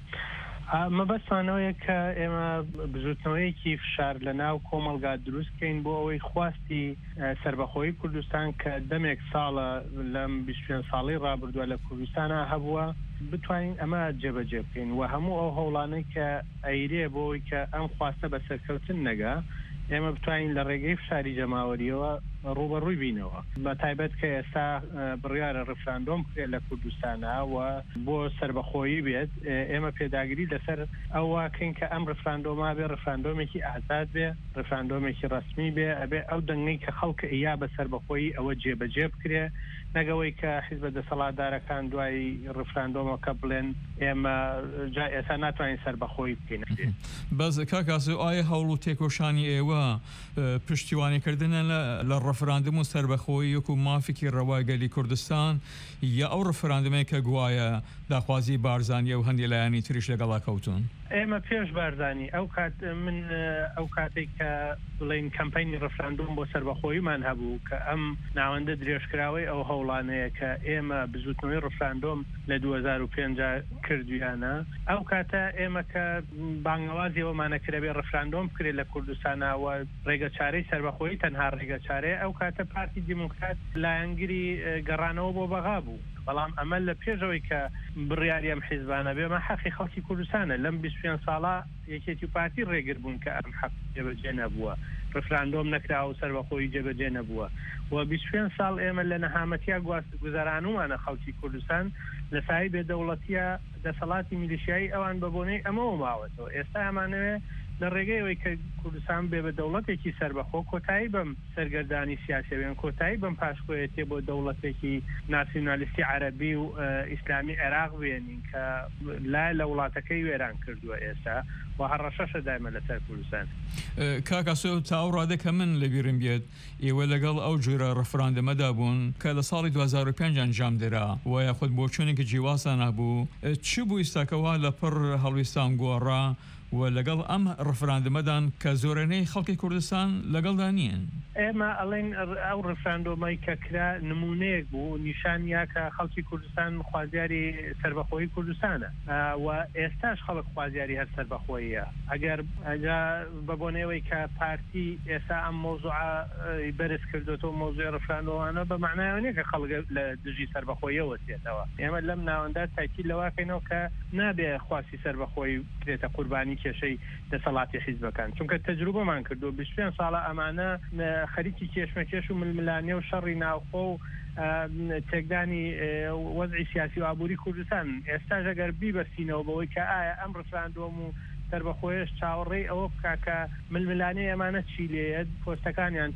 مەبەستانەوەیە کە ئێمە بژوتنەوەیەکی فشار لە ناو کۆمەلگا دروستکەین بۆ ئەوەی خواستی سربەخۆیی کوردستان کە دەمێک ساڵە لەم بیست و پێنج ساڵی ڕابردووە لە کوردستانە هەبووە بتوانین ئەمە جێبەجێ بکەین و هەموو ئەو هەوڵانەی کە ئەیرێ بۆی کە ئەم خواستە بە سەرکەوتن نەگا ئێمە بتوانین لە ڕێگەی فشاری جەماوەریەوە ڕوبەڕووی بینەوە بە تایبەت کە ئێستا بڕیارە ڕفراندۆم کرێت لە کوردستانە و بۆ سربەخۆیی بێت ئێمە پێداگیری لەسەر ئەو واکەین کە ئەم ڕفراندۆما بێ ڕفراندۆمێکی ئازاد بێ ڕفراندۆمێکی ڕسمی بێ ئەبێ ئەو دەنگەی کە خەڵکە ئیا بە سربەخۆیی ئەوە جێبەجێ بکرێ نەگەوەی کە حیزبە دەسەڵاتدارەکان دوای ڕفراندۆمەکە بڵێن ئێمە جا ئێستا ناتوانین سربەخۆیی بکەین. بەس کاکاس ئایا هەوڵ و تێکۆشانی ئێوە پشتیوانیکردنە لە ڕفراندم و سربەخۆیی وەکو مافێکی ڕەواگەلی کوردستان یا ئەو ڕفراندمەیە کە گوایە داخوازی بارزانیە و هەندێک لایانی تریش لەگەڵا کەوتون؟ ئێمە پێش بارزانی ئەو کات من ئەو کاتێک کە بڵین کەمپینی ڕفراندۆم بۆ سربەخۆییمان هەبوو کە ئەم ناوەندە درێژکراوەی ئەو هەوڵانەیە کە ئێمە بزوتنەوەی ڕفراندۆم لە دوو هەزار و پێنج کردویانە ئەو کاتە ئێمە کە بانگەوازیەوەمانەکرێ بێ ڕفراندۆم بکرێت لە کوردستانەوە ڕێگە چارەی سربەخۆیی تەنها ڕێگە چارەیە ئەو کاتە پارتی دیموکرات لایەنگری گەڕانەوە بۆ بەغا بوو. بەڵام ئەمە لە پێشەوەی کە بڕیاری ئەم حیزبانە بێمە حەقی خەڵکی کوردستانە لەم بیست و پێنج ساڵە یەکێتی پارتی ڕێگر بوون کە ئەم حەق جێبەجێ نەبووە ڕفراندۆم نەکراوە و سربەخۆیی جێبەجێ نەبووە و بیست و پێنج ساڵ ئێمە لە نەهامەتیا گوزارانومانە خەڵکی کوردستان لە سای بێدەوڵەتیە دەسەڵاتی میلیشیایی ئەوان بە بۆنەی ئەمەوە ماوەتەوە ئێستا ئەمانەوێ لە ڕێگەیەوەی کە کوردستان بێ بە دەوڵەتێکی سربەخۆ کۆتایی بەم سەرگەردانی سیاسی بێن کۆتایی بەم پاشکۆیەتێ بۆ دەوڵەتێکی ناسیۆنالیستی عەرەبی و ئیسلامی عێراق بێنین کە لای لە وڵاتەکەی وێران کردووە ئێستا و هەڕەشەشە دایمە لەسەر کوردستان. کاکاسۆ تا ئەو ڕادێکە من لەبیرم بێت ئێوە لەگەڵ ئەو جۆرە ڕفراندەمەدا بوون کە لە ساڵی دو هەزار و پێنج ئەنجام درا و یاخود بۆ چۆنێکی جیواسان هەبوو چی بوو ئێستاکەوا لە پڕ هەڵویستان گۆڕا و لەگەڵ ئەم ڕفراندەمەدان کە زۆرانەی خەڵکی کوردستان لەگەڵدا نیەن؟ ئێمە ئەڵێن ئەو ڕفراندۆمەی کە کرا نمونەیەک بوو نیشانیا کە خەڵکی کوردستان خوازیاری سربەخۆیی کوردستانە و ئێستاش خەڵک خوازیاری هەر سربەخۆییە ئەگەر ئەجا بەبوونەوەی کە پارتی ئێستا ئەم مۆزوع بەرز کردوەوە مۆزوعی ڕفراندۆمانە بە معنایەوە نییە کە خەڵک لە دژی سربەخۆییەوە دێتەوە. ئێمە لەم ناوەندا تاکید لەواکەینەوە کە نابێ خواستی سربەخۆیی بکرێتە قوربانی کێشەی دەسەڵاتی حیزبەکان چونکە تەجروبەمان کردو بیست و پێنج ساڵە ئەمانە خەریکی کێشمەکێش و ململانێ و شەڕی ناوخۆ و تێکدانی وەزعی سیاسی و ئابووری کوردستان ئێستا ئەگەر بیبەستینەوە بەوەی کە ئایا ئەم ڕفراندۆم و سربەخۆیش چاوەڕێی ئەوە بکا کە ململانەی ئەمانە چی لێت پۆستەکانیان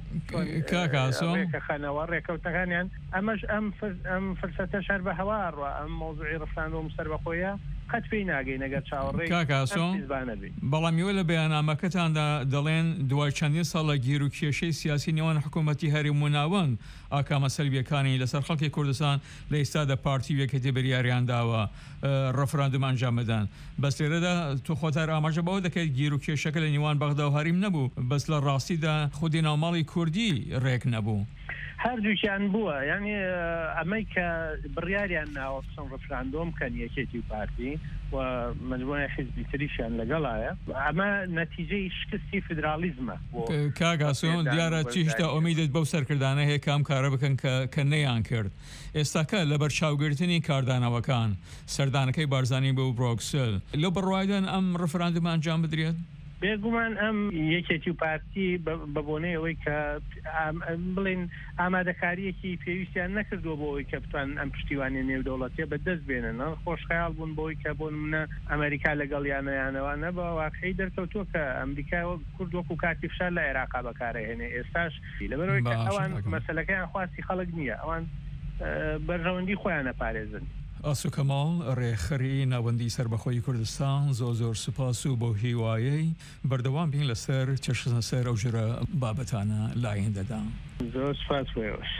ڕێکەخەنەوە ڕێکەوتەکانیان ئەمەش ئەم ئەم فرسەتە شەر بە هەواڕوە ئەم مۆزوعی ڕفراندۆم سربەخۆیە قەت پێی ناگەی نەگەر چاوەڕێی بەڵامیوە لە بەیانامەکەتاندا دەڵێن دوای چەندین ساڵە گیر و کێشەی سیاسی نێوان حکوومەتی هەرێم و ناوەند ئاکامە سەلبیەکانی لەسەر خەڵکی کوردستان لە ئێستادا پارتی وێکەتی بەریاریان داوە ڕفراندۆم ئەنجام بدەن بەس لێرەدا تو خۆتار ئاماژە بەوە دەکەیت گیر و کێشەکە لە نێوان بەغدا و هەریم نەبوو بەس لە ڕاستیدا خودی ناوماڵی کوردی ڕێک نەبوو. هەردووکیان بووە ینی ئەمەی کە بڕیاریان ناوە سن ڕفراندۆم کەن یەکێتی پارتی و مجموعە حیزبی تریشیان لەگەڵایە ئەمە نەتیجەی شکستی فدرالیزمە. کاگاسۆن دیارە چیشتا ئۆمیدت بەو سەرکردانە هەیە کام کارە بکەن کە نەیان کرد. ئێستاکە لەبەر چاوگرتنی کاردانەوەکان سەردانەکەی بارزانانی بە و برۆکسل لەو بڕوایدان ئەم ڕفراندمان ئەنجام بدرێت؟ بێگومان ئەم یەکێتی و پارتی بە بۆنەیەوەی کە بڵێن ئامادەکاریەکی پێویستیان نەکردووە بۆەوەی کە بتوان ئەم پشتیوانی نێودەوڵەتیە بەدەست بێنن خۆشخەیاڵ بوون بۆی کە بۆ نمونە ئەمریکا لەگەڵ یانەیانەوانە بە واقعی دەرکەوتووە کە ئەمریکا کورد وەکو کاتی فشار لە عێراقا بەکارەهێنێ ئێستاش لەبەرەوەی کە ئەوان مەسەلەکەیان خواستی خەڵک نییە ئەوان بەرژەوەندی خۆیان نەپارێزن. ئاسو کەماڵ ڕێخەری ناوەندی سربەخۆی کوردستان زۆر زۆر سوپاس و بۆ هیوایەی بەردەوام بین لەسەر چەشنە سەر ئەو ژرە بابەتانە لایەندەدا. زۆر سوپاس وێوەش.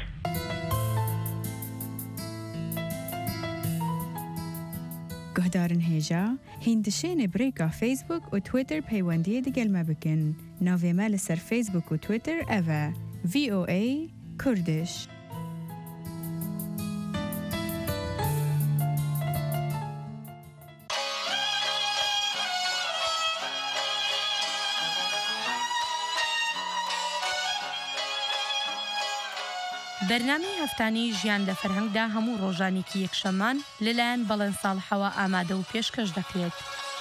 گهدارن هێژا هیندشێنێ برێکا فیسبوک و تویتر پەیوەندیە دەگەلمە بکەن ناوێمە لەسەر فیسبوک و تویتر ئەڤە ڤی ئۆ ئەی کوردش. بەرنامەی هەفتانی ژیان لە فەرهەنگدا هەموو ڕۆژانێکی یەکشەمان لەلایەن بەڵێن ساڵحەوە ئامادە و پێشکەش دەکرێت.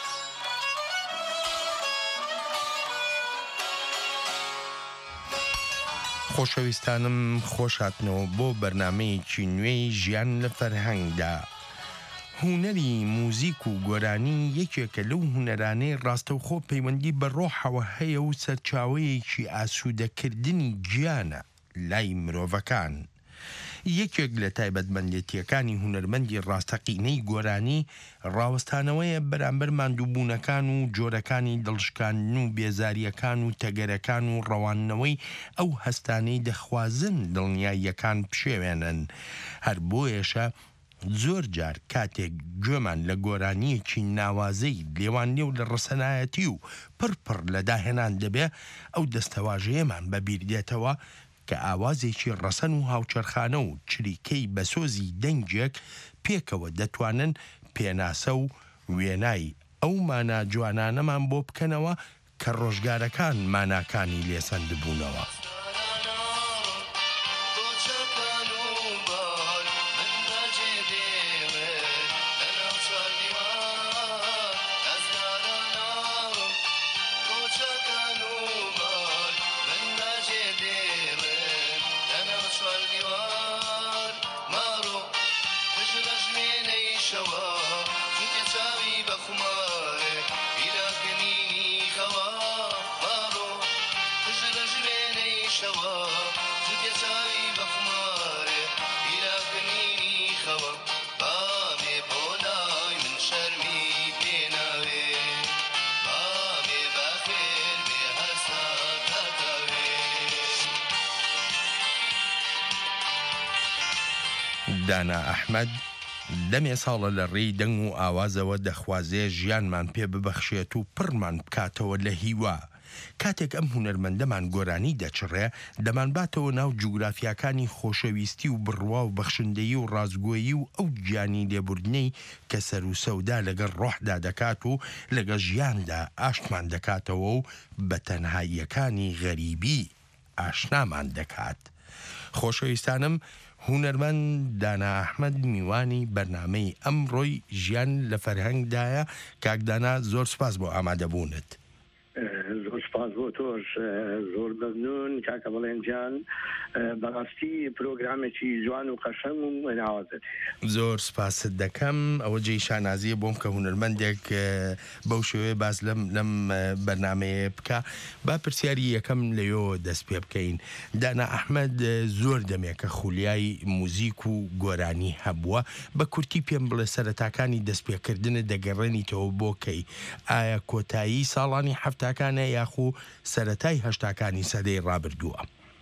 خۆشەویستانم خۆشاتنەوە بۆ بەرنامەیەکی نوێی ژیان لە فەرهەنگدا. هونەری موزیک و گۆرانی یەکێکە لەو هونەرانەی ڕاستەوخۆ پەیوەندی بە ڕۆحەوە هەیە و سەرچاوەیەکی ئاسوودەکردنی گیانە لای مرۆڤەکان. یەکێک لە تایبەتمەندێتیەکانی هونەرمەندی ڕاستەقینەی گۆرانی ڕاوەستانەوەیە بەرامبەر ماندووبوونەکان و جۆرەکانی دڵشکاندن و بێزاریەکان و تەگەرەکان و ڕەوانەوەی ئەو هەستانەی دەخوازن دڵنیاییەکان پشێوێنن. هەر بۆیەشە زۆر جار کاتێک گوێمان لە گۆرانیەکی ناوازەی لێوان لێو لە ڕسەنایەتی و پڕپڕ لە داهێنان دەبێ ئەو دەستەواژەیەمان بەبیردێتەوە کە ئاوازێکی ڕەسەن و هاوچەرخانە و چریکەی بەسۆزی دەنگێک پێکەوە دەتوانن پێناسە و وێنای ئەو مانا جوانانەمان بۆ بکەنەوە کە ڕۆژگارەکان ماناکانی لێسەند بوونەوە. دانا ئەحمەد دەمێ ساڵە لە ڕێی دەنگ و ئاوازەوە دەخوازێ ژیانمان پێ ببەخشێت و پڕمان بکاتەوە لە هیوا. کاتێک ئەم هونەرمەندەمان گۆرانی دەچڕێ دەمان باتەوە ناو جوگرافیاکانی خۆشەویستی و بڕوا و بەخشندەیی و ڕازگۆیی و ئەو گیانی لێبوردنەی کە سەر و سەودا لەگەڵ ڕۆحدا دەکات و لەگە ژیاندا ئاشتمان دەکاتەوە و بە تەنهاییەکانی غەریبی ئاشنامان دەکات. خۆشەویستانم هونەرمەند دانا ئەحمەد میوانی بەرنامەی ئەمڕۆی ژیان لە فەرهەنگدایە. کاکدانا زۆر سپاس بۆ ئامادەبوونت. زۆر سپاس بۆ تۆش زۆر مەمنون کاکە بەڵێنجان بەڕاستی پرۆگرامێکی جوان و قەشەنگ و ناوازت. زۆر سپاست دەکەم ئەوە جێی شانازیە بۆم کە هونەرمەندێک بەو شێوەیە باز لەم لەم بەرنامەیە بکە. با پرسیاری یەکەم لەیەوە دەست پێ بکەین. دانا ئەحمەد زۆر دەمێکە خولیای موزیک و گۆرانی هەبووە. بە کورتی پێم بڵێ سەرەتاکانی دەستپێکردنە دەگەڕێنیتەوە بۆ کەی ئایا کۆتایی ساڵانی هەفتاکانە یاخو سەرەتای هەشتاکانی سەدەی ڕابردووە؟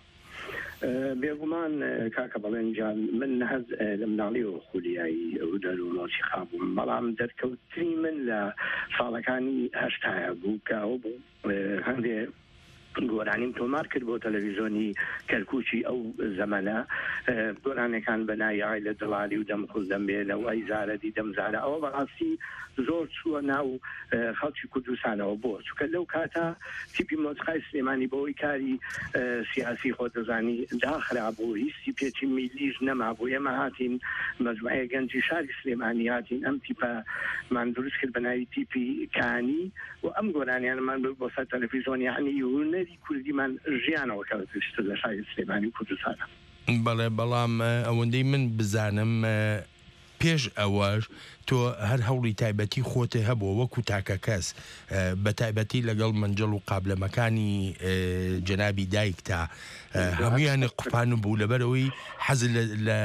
بێگومان کاکە بەڵێنجان من هەز لە مناڵی و خولیایی ئەو دەرونۆچی خابووم، بەڵام دەرکەوتری من لە ساڵەکانی هەشتایە بوو کە ئەو بوو هەندێ گۆرانیم تۆمار کرد بۆ تەلەڤیزۆنی کەرکوچی ئەو زەمانە گۆرانەکان بەنایای لە دڵالی و دەمخۆز دەمبێ لەو ئەی زارەدی دەمزارە ئەوە بەڕاستی زۆر چووە ناو خەڵکی کوردستانەوە بۆ چونکە لەو کاتە تیپی مۆسیقای سلێمانی بەوەی کاری سیاسی خۆ دەزانی داخرا بوو هیچی پێچی میلیش نەما بوو ئێمە هاتین مەجموعەیە گەنجی شاری سلێمانی هاتین ئەم تیپەمان دروست کرد بە ناوی تیپی کانی و ئەم گۆرانیانمان بۆ سەر تەلەڤیزۆن یعنی هونەری کوردیمان ژیانەوە کەوتشتە لە شاری سلێمانی و کوردستانە. بەڵێ بەڵام ئەوەندەی من بزانم پێش ئەوەش تۆ هەر هەوڵی تایبەتی خۆتە هەبووە وەکو تاکە کەس بە تایبەتی لەگەڵ منجڵ و قابلەمەکانی جەنابی دایک تا هەمویان قوپان بوو لەبەرەوەی حەز لە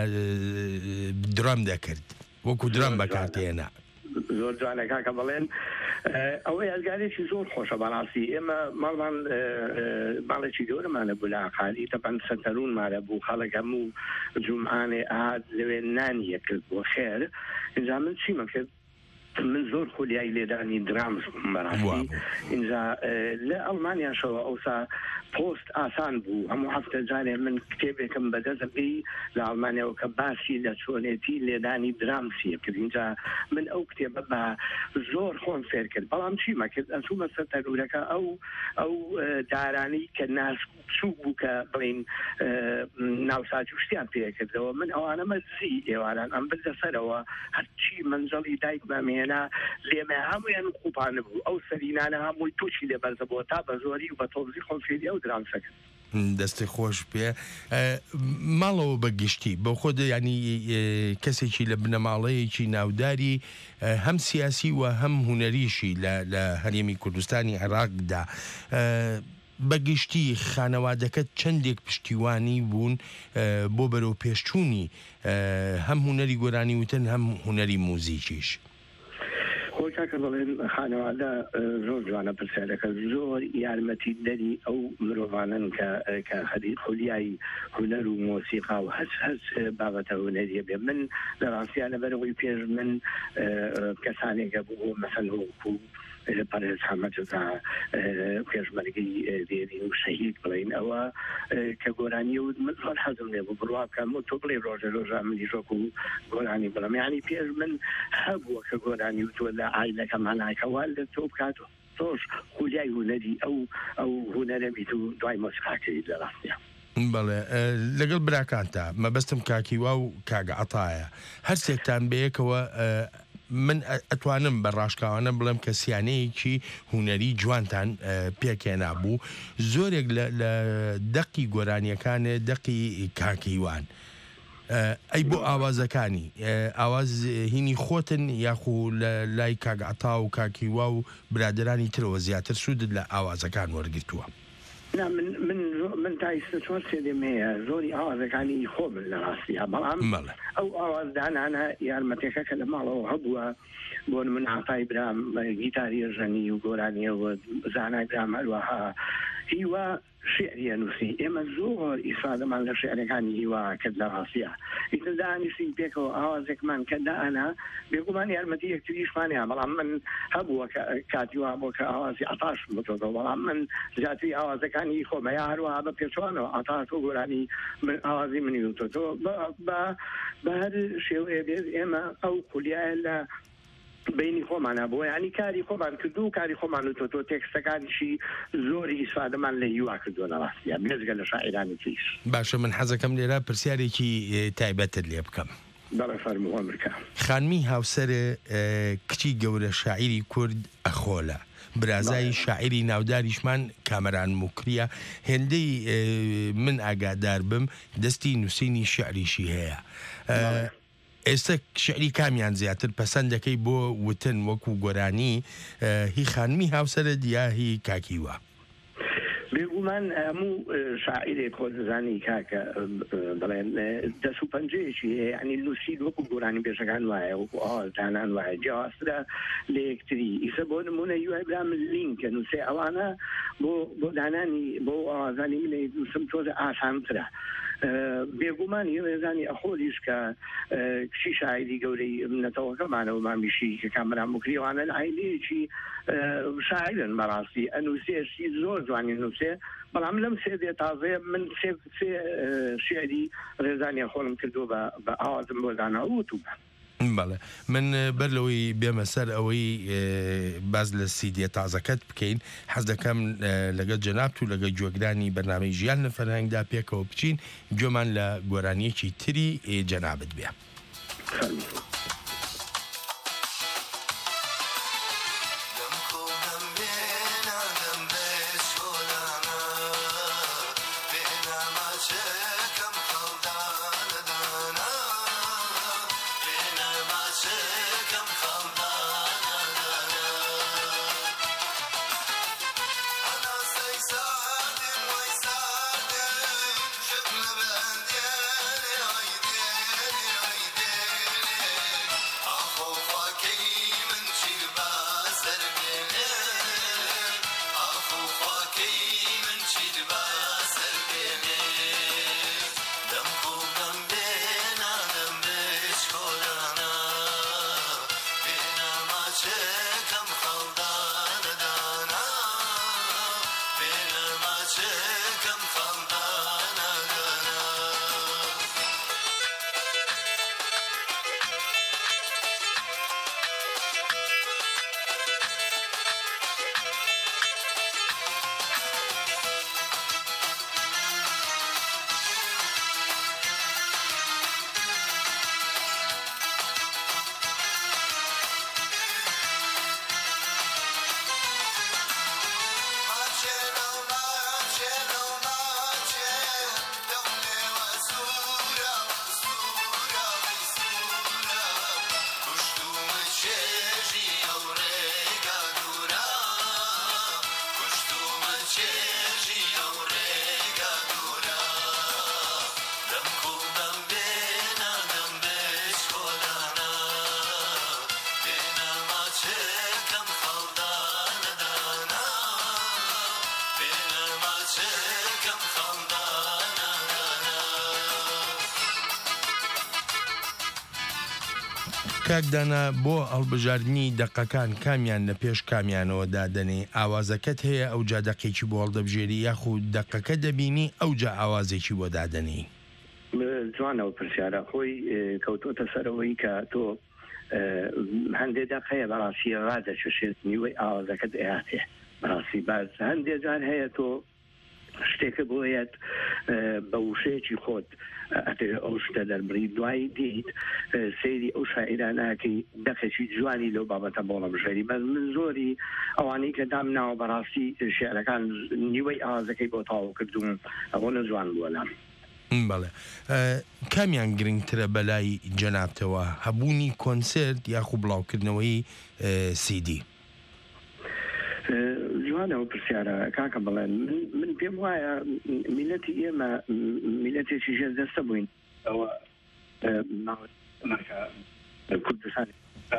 درام دەکرد وەکو درام بەکاتێنە. زۆر جوانە کاکە بڵێن ئەوەی ئەلگارێکی زۆر خۆشە بەڕاستی ئێمە ماڵمان باڵێکی گەورەمانە بوو لە عقالی تەپەن سەتەروونمانە بوو خەڵک هەموو جومعانێ ئاهات لەوێ نانیە کرد بۆ خێر اینجا من چیمە کرد من زۆر خولیای لێدانی درامز بەڕاستی اینجا لە ئەڵمانیاشەوە ئەوسا پۆست ئاسان بوو هەموو هەفتە جارێ من کتێبێکم بەدەستەکەی لە ئەڵمانیەوە کە باسی لە چۆنێتی لێدانی درامسیە کرد اینجا من ئەو کتێبە بە زۆر خۆم فێر کرد بەڵام چیمە کرد ئەچوومە سەر تەرورەکە ئەو ئەو دارانی کە ناس سووک بوو کە بڵین ناوساتی شتیان پێ کردەوە من ئەوانەمە زی ئێواران ئەم بردە سەرەوە هەرچی منجەڵی دایک بەمێنا لێمە هەمویان قوپانە بوو ئەو سەرینانە هەمووی تووشی لێ بەرزە بۆ تا بە زۆری و بە تۆزی خۆم فێری ئەو درامسەکە دەستی خۆش پێ ماڵەوە بەگشتی بە خۆ ینی کەسێکی لە بنەماڵەیەکی ناوداری هەم سیاسی و هەم هوەریشی لە هەرێمی کوردستانی عێراقدا بەگشتی خانەوادەکەت چەندێک پشتیوانی بوون بۆ بەرەو پێشچوونی هەم هوەری گۆرانی وتن هەم هوەری موزیکیش. خۆی کاکە بڵێن خانەوادە زۆر جوانە پرسیارەکە زۆر یارمەتی دەری ئەو مرۆڤانن کە هەدی خولیایی هوەر و مۆسیقا و هەس هەس بابەتە هوەریە بێ من لە ڕاستیانە بەرەوەی پێش من کەسانێکە بوو مەسەن وەکو پەرێز حەمەدزا پێشمەرگەی دێری و شەهید بڵین ئەوە کە گۆرانی و من زۆر حەزم لێ بوو بڕوا بکەم و تۆ بڵێ ڕۆژە ڕۆژە منی ژۆک و گۆرانی بڵم یعنی پێش من هەبووە کە گۆرانی و تۆ لە ئایلەکەمانایکەوە لە تۆ بکاتەوە تۆش خولیای هوەری ئەو ئەو هوەرە بیت و دوای مۆسیقاکەیت لە ڕاستیە. بەڵێ لەگەڵ براکانتە مەبەستم کاکیوا و کاگە عەتایە هەرسێکتان بەیەکەوە من ئەتوانم بە ڕاشکاوانە بڵێم کە سیانەیەکی هوەری جوانتان پێکێنا بوو زۆرێک لە دەقی گۆرانیەکانێ دەقی کاکیوان ئەی بۆ ئاوازەکانی ئاواز هینی خۆتن یاخو لە لای کاگعتا و کاکیوا و برادرانی ترەوە زیاتر سوودت لە ئاوازەکان وەرگتووە. من من من تایسە چۆن سێدەم هەیە زۆری ئاوازەکانی خۆ من لە ڕاستیە بەڵام ئەو ئاوازدانانە یارمەتێکە کە لە ماڵەوە هەبووە بۆ من ئاقای برام گیتاری ژەنی و گۆرانیەوە زانای برام هەروەها هیوا شعریە نووسی ئێمە زۆر ئیسادەمان لە شعرەکانی هیوا کرد لە ڕاستیە ئیتر دانیسین پێکەوە ئاوازێکمان کە دانا بێگومان یارمەتی یەکتریشمانیان بەڵام من هەبووە کاتیوا بۆ کە ئاوازی عەتاش بتۆتەوە بەڵام من زیاتری ئاوازەکانی خۆمە یا هەروەها بە پێچوانەوە عەتاش و گۆرانی من ئاوازی منی وتۆتەوە بە هەر شێوەیە بێت ئێمە ئەو خولیایە لە بینی خۆمانە بۆ ینی کاری خۆمان کردو و کاری خۆمان و تۆ تێکستەکانیشی زۆری ئیسفادەمان لە هیوا کردووە لە ڕاستیە بێزگە لە شاعرانی تریش. باشە من حەزەکەم لێرە پرسیارێکی تایبەتت لێ بکەم. بەڵێ فەرموو ئەمریکا. خانمی هاوسەرە کچی گەورە شاعیری کورد ئەخۆلە برازایی شاعری ناوداریشمان کامەران موکریە هێندەی من ئاگادار بم دەستی نووسینی شعریشی هەیە. ئێستا شعری کامیان زیاتر پەسەندەکەی بۆ وتن وەکو گۆرانی هی خانمی هاوسەرە دیا هی کاکیوە بێگومان هەموو شاعیرێک خۆ دەزانی کاکە بڵێن دەست و پەنجەیەکی هەیە ینی نووسید وەکو گۆرانی بێژەکان وایە وەکو ئاوازدانان وایە جیاوازترە لە یەکتری ئیسە بۆ نمونە یوای برام لینکە نووسێ ئەوانە بۆ بۆ دانانی بۆ ئاوازانی منێ نووسم تۆزە ئاسانترە بێگومانی ڕێزانی ئەخۆلیش کە کشی شاعری گەورەی منەتەوەکەمانەوە مامیشی کە کامران مکریوانە عیلەیەکی شاعرن بەڕاستی ئەنووسێشی زۆر جوانی نووسێ بەڵام لەم سێ دێ تازەیە من سێ شعری ڕێزانی خۆم کردو بە ئاوازم بۆ دانا وتوبە. بەڵێ من بەر لەوەی بێمە سەر ئەوەی باز لە سیدیە تازەکەت بکەین حەز دەکەم لەگەڵ جەنابت و لەگەڵ جۆگرانی بەرنامەی ژیان لە فەرهەنگدا پێکەوە بچین گوێمان لە گۆرانیەکی تری جەنابت بێ. کاکدانا بۆ هەڵبژاردننی دەقەکان کامیان لە پێش کامیانەوە دادنێ ئاوازەکەت هەیە ئەو جا دەقێکی بۆ هەڵدەبژێری یاخود دەقەکە دەبینی ئەو جا ئاوازێکی بۆ دادنی جوانەوە پرسیارە خۆی کەوتۆتە سەرەوەی کە تۆ هەندێک دەقەیە بەڕاستی ڕادەچێت نیوەی ئاوازەکەت ئەهاتێ بەڕاستی باز هەندێک جار هەیە تۆ شتێکە بۆیەت بە وشەیەکی خۆت ئەو شتە دەربڕی دوایی دیت سەیری ئەو شاعیرانەکەی دەقێکی جوانی لەو بابەتە بۆڵە بژێری بەس من زۆری ئەوانەی کە دام ناوە بەڕاستی شێعرەکان نیوەی ئاوازەکەی بۆ تاو کردوم ئەوە نەجوان بووە لام. بەڵێ کامیان گرنگترە بەلای جەنابتەوە هەبوونی کۆنسرت یاخو بڵاوکردنەوەی سیدی؟ جوانەوە پرسیارە کاکە بڵێن من پێم وایە میلەتی ئێمە میلەتێکی ژێر دەستە بووین ئەوە کوردستانی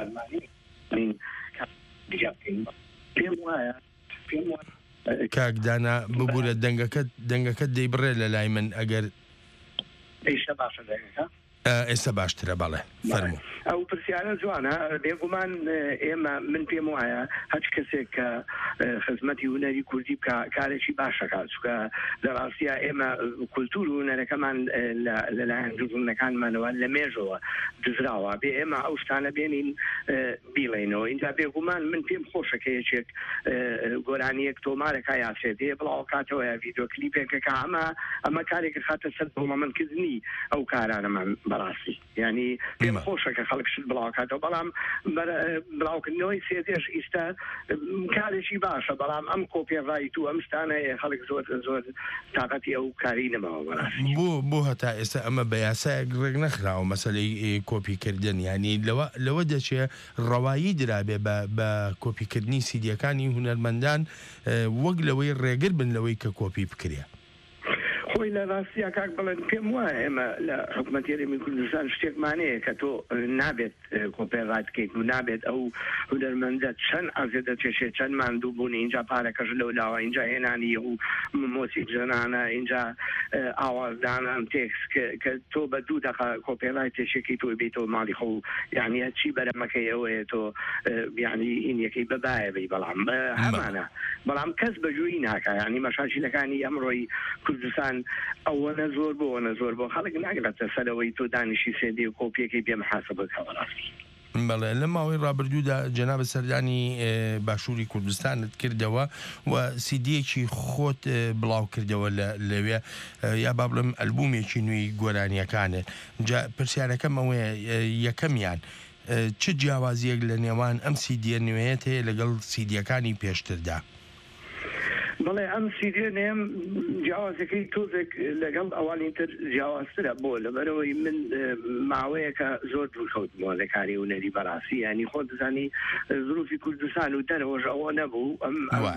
پێم وایە پێم وایە کاکدانا ببوورە دەنگەکەت دەنگەکەت دەیبڕێ لە لای من ئەگەر ئێشتا باشە دەنگەکە ئێستا باشترە بەڵێ فەرموو. ئەو پرسیارە جوانە بێگومان ئێمە من پێم وایە هەچ کەسێک کە خزمەتی هونەری کوردی بکە کارێکی باشەکات چکە لە ڕاستیە ئێمە کولتور و هونەرەکەمان لەلایەن جوونەکانمانەوە لە مێژەوە دزراوە بێ ئێمە ئەو شتانە بێنین بیڵێنەوە اینجا بێگومان من پێم خۆشەکە یەکێک گۆرانیەک تۆمارەکە یاسێتێ بڵاو کاتەوە ڤیدیۆ کلیپێکەکە ئەمە ئەمە کارێک خاتە سەر دەوڵەمەندکردنی ئەو کارانەمان بەڕاستی یعنی پێم خۆشەکە خەڵکشت بڵاوکاتەوە بەڵام بڵاوکردنەوەی سێدێش ئیستا کارێکی باشە بەڵام ئەم کۆپێڕایت و ئەم شتانەیە خەڵک زۆر زۆر تااقەتی ئەو کاری نەماوە بەڕاستی بۆ بۆ هەتا ئێستا ئەمە بە یاسایەک ڕێک نەخراوە مەسەلەی کۆپیکردن ینی لەوە لەوە دەچێت ڕەوایی درابێ بە کۆپیکردنی سیدیەکانی هونەرمەندان وەک لەوەی ڕێگر بن لەوەی کە کۆپی بکرێ. خۆی لە ڕاستیا کاک بڵێن پێم وایە ئێمە لە حکوومەتی من کوردستان شتێکمانەیە کە تۆ نابێت کۆپێڕاتکەیت و نابێت ئەو هونەرمەندە چەند ئازێ دەچێشێ چەند ماندوو بوون اینجا پارەکەش لەو لاوە اینجا هێنانی و مۆسیق ژەنانە اینجا ئاوازدانان تێکس کە تۆ بە دوو دەقە کۆپێڕای تێشێکی تۆ بێتەوە ماڵی خۆ یعنی چی بەرەمەکەی ئەوەیە تۆ یعنی این یەکەی بەبایە بی بەڵام هەمانە بەڵام کەس بەجووی ناکە ینی مەشاکیلەکانی ئەمڕۆی کوردستان ئەوەنە زۆر بۆەوەنە زۆر بۆ خەڵک ناگرێتە سەرەوەی تۆ دانیشی سێدی و کۆپیەکەی بێ محاسبەکەوە ڕاستی بەڵێ لە ماوەی ڕابردوودا جەنابە سەردانی باشووری کوردستانت کردەوە و سیدیەکی خۆت بڵاو کردەوە لەوێ یا با بڵم ئەلبومێکی نوێی گۆرانیەکانت جا پرسیارەکەم ئەوەیە یەکەمیان چ جیاوازیەک لە نێوان ئەم سیدیە نوێیەت هەیە لەگەڵ سیدیەکانی پێشتردا؟ بەڵێ ئەم سیدیە نێم جیاوازەکەی تۆزێک لەگەڵ ئەوانی تر جیاوازترە بۆ لەبەرەوەی من ماوەیەکە زۆر دوورکەوتمەوە لە کاری هونەری بەڕاستی ینی خۆ دەزانی زروفی کوردستان و دەرەوەش ئەوە نەبوو ئەم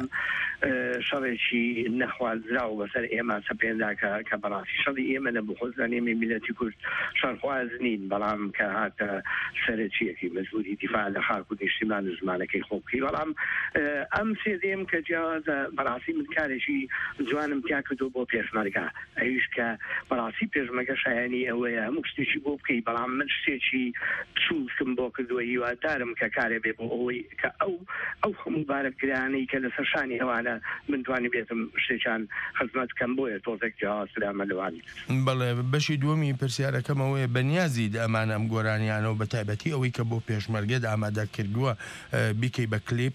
شەڕێکی نەخوازراو بەسەر ئێمە سەپێندا کە بەڕاستی شەڕی ئێمە نەبوو خۆ دەزانی ئێمە میلەتی کورد شەڕخواز نین بەڵام کە هاتە سەرەکیەکی مەزوری دیفاع لە خاک و نیشتیمان و زمانەکەی خۆبکەی بەڵام ئەم سێدێم کە جیاوازە بەڕاستی من کارێکی جوانم تیا کردو بۆ پێشمەرگا ئەویش کە بەڕاستی پێشمەرگە شایانی ئەوەیە هەموو شتێکی بۆ بکەی بەڵام من شتێکی چووسم بۆ کردووە هیوادارم کە کارێ بێ بۆ ئەوەی کە ئەو ئەو هەموو بارەکرانەی کە لەسەر شانی ئەوانە من توانی بێتم شتێکان خزمەت کەم بۆیە تۆزێک جیاوازترامە لەوانی بەڵێ بەشی دووەمی پرسیارەکەمەوەیە بەنیازی ئەمانە ئەم گۆرانیانەوە بە تایبەتی ئەوەی کە بۆ پێشمەرگێت ئامادە کردووە بیکەی بە کلیپ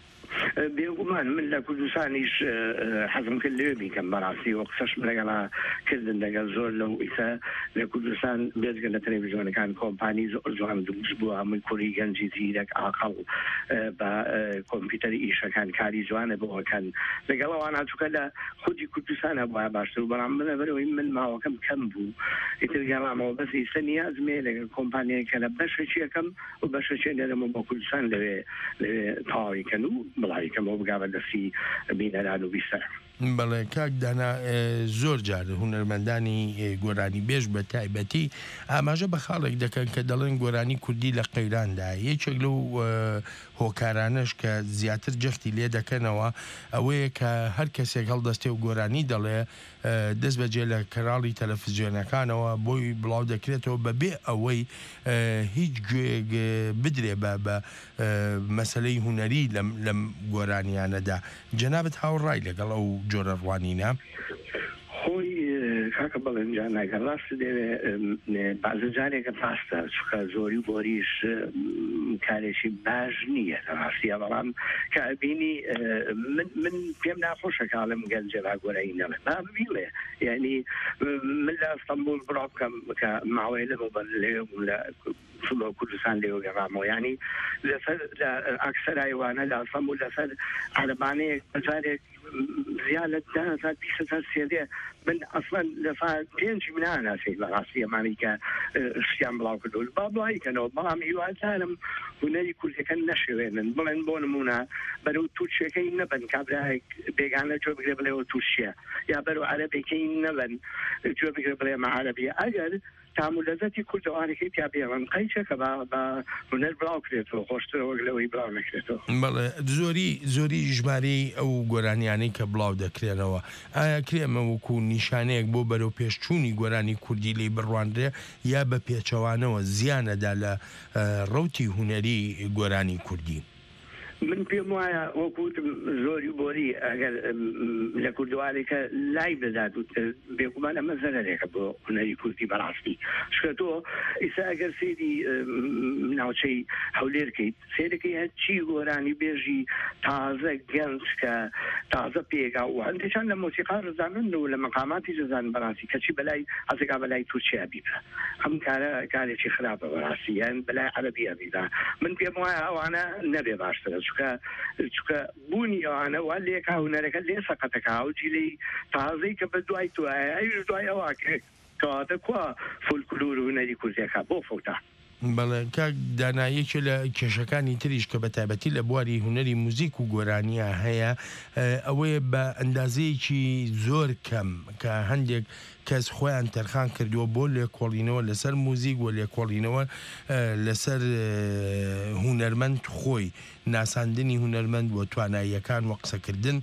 بێگومان من لە کوردستانیش حەزم کرد لێ بیکەم بەڕاستی و قسەشم لەگەڵا کردن لەگەڵ زۆر لەو ئیسا لە کوردستان بێزگە لە تەلەڤیزیۆنەکان کۆمپانی زۆر جوان دروست بووە هەمووی کوڕی گەنجی زیرەک عاقڵ بە کۆمپیوتەری ئیشەکان کاری جوانە بۆەکەن لەگەڵ ئەوانە چووکە لە خودی کوردستانە بووە باشتر و بەڵام بەرەوەی من ماوەکەم کەم بوو ئیتر گەڵامەوە بەس ئیستا نیازمێ لەگەڵ کۆمپانیەکە لە بەشێکی یەکەم و بەشێکی لێرەمە بۆ کوردستان لەوێ تەواویکەن و بڵاویکەمەوە بگا بەدەستی بینەران و بیستەر بەڵێ کاک دانا زۆر جار هونەرمەندانی گۆرانی بێژ بە تایبەتی ئاماژە بە خاڵێک دەکەن کە دەڵێن گۆرانی کوردی لە قەیراندا یەکێک لەو هۆکارانش کە زیاتر جەختی لێ دەکەنەوە ئەوەیە کە هەر کەسێک هەڵدەستێ و گۆرانی دەڵێ دەست بەجێ لە کەراڵی تەلەڤیزیۆنەکانەوە بۆی بڵاو دەکرێتەوە بەبێ ئەوەی هیچ گوێگ بدرێ بە بە مەسلەی هونەری لەم گۆرانیانەدا جەنابەت هاوڕای لەگەڵ ئەو جۆرە ڕوانینە؟ خۆی کاکە بەڵێن جاناگە ڕاست دەوێ بازە جارێکە پاستە چکە زۆری بۆریش کارێکی باش نییە ڕاستیە بەڵام کە بینی من پێم ناخۆشە کاڵم گەنجێرا گۆرەی نەڵێ بابیڵێ یعنی من لە ئەستەمبول بڕا بکەم کە ماوەی لەمە بەر لێ لە کوردستان لێوە گەڕامەوە ینی لەسەر ئەکسەرایوانە لە ئەستەمبول لەسەر عەرەبانەیەک بەجارێک زیاد لە ده هەزار بیست هەزار سێدێ من ئەسڵەن لەسا پێنجی من ناناسێت بە ڕاستی ئەمانی کە شتیان بڵاو کردو با بڵایکەنەوە بەڵام هیوادارم هونەری کوردەکە نەشوێنن بڵێن بۆ نمونە بەرەو تووشەکەی نەبن کابراایك بێگانە جۆ بگرێ بڵێەوە تووشیە یا بەرەو عەرەبێکەی نەبن جۆ بگرێ بڵێ مە عەرەبیە ئەگەر تامولەزەتی کوردەوانەکەی تا بێڵن قەیچەکە بە هونەر بڵاو کرێتەوە خۆشترە وەک لەوەی بڵاو نەکرێتەوە بەڵێ زۆری زۆری ژمارەی ئەو گۆرانیانەی کە بڵاو دەکرێنەوە ئایا کرێمە وەکو نیشانەیەک بۆ بەرەو پێشچوونی گۆرانی کوردی لی بڕواندرێ یا بە پێچەوانەوە زیانەدا لە ڕەوتی هونەری گۆرانی کوردی؟ من پێم وایە وەکوتم زۆری بۆری ئەگەر لە کوردوارێکە لای بدات و بێگومان ئەمە زەرەرێکە بۆ هونەری کوردی بەڕاستی شکە تۆ ئیسا ئەگەر سێری ناوچەی هەولێرکەیت سێرەکەی هەرچی گۆرانی بێژی تازە گەنج کە تازە پێگا و هەندێکیان لە مۆسیقا ڕزانن و لە مەقاماتی دەزان بەڕاستی کەچی بەلای حەزێکا بەلای تورکیا بیبە ئەم کارە کارێکی خراپە بەڕاستی یان بەلای عەرەبیە بیدا من پێم وایە ئەوانە نەبێ باشترە چکە چکە بوونی ئەوانە وا لێکا هونەرەکە لێ سەقەتەکە و جیلەی تازەی کە بە دوای توایە ئەویش دوای ئەوە کەواتە کوا فولکلور و هونەری کوردیەکە بۆ فەوتە بەڵێ کاک دانایەکی لە کێشەکانی تریش کە بە تایبەتی لە بواری هوەری موزیک و گۆرانیە هەیە ئەوەیە بە ئەندازەیەکی زۆر کەم کە هەندێک کەس خۆیان تەرخان کردووە بۆ لێکۆڵینەوە لەسەر موزیک و لێکۆڵینەوە لەسەر هونەرمەند خۆی ناساندنی هونەرمەند بۆ تواناییەکان و قسەکردن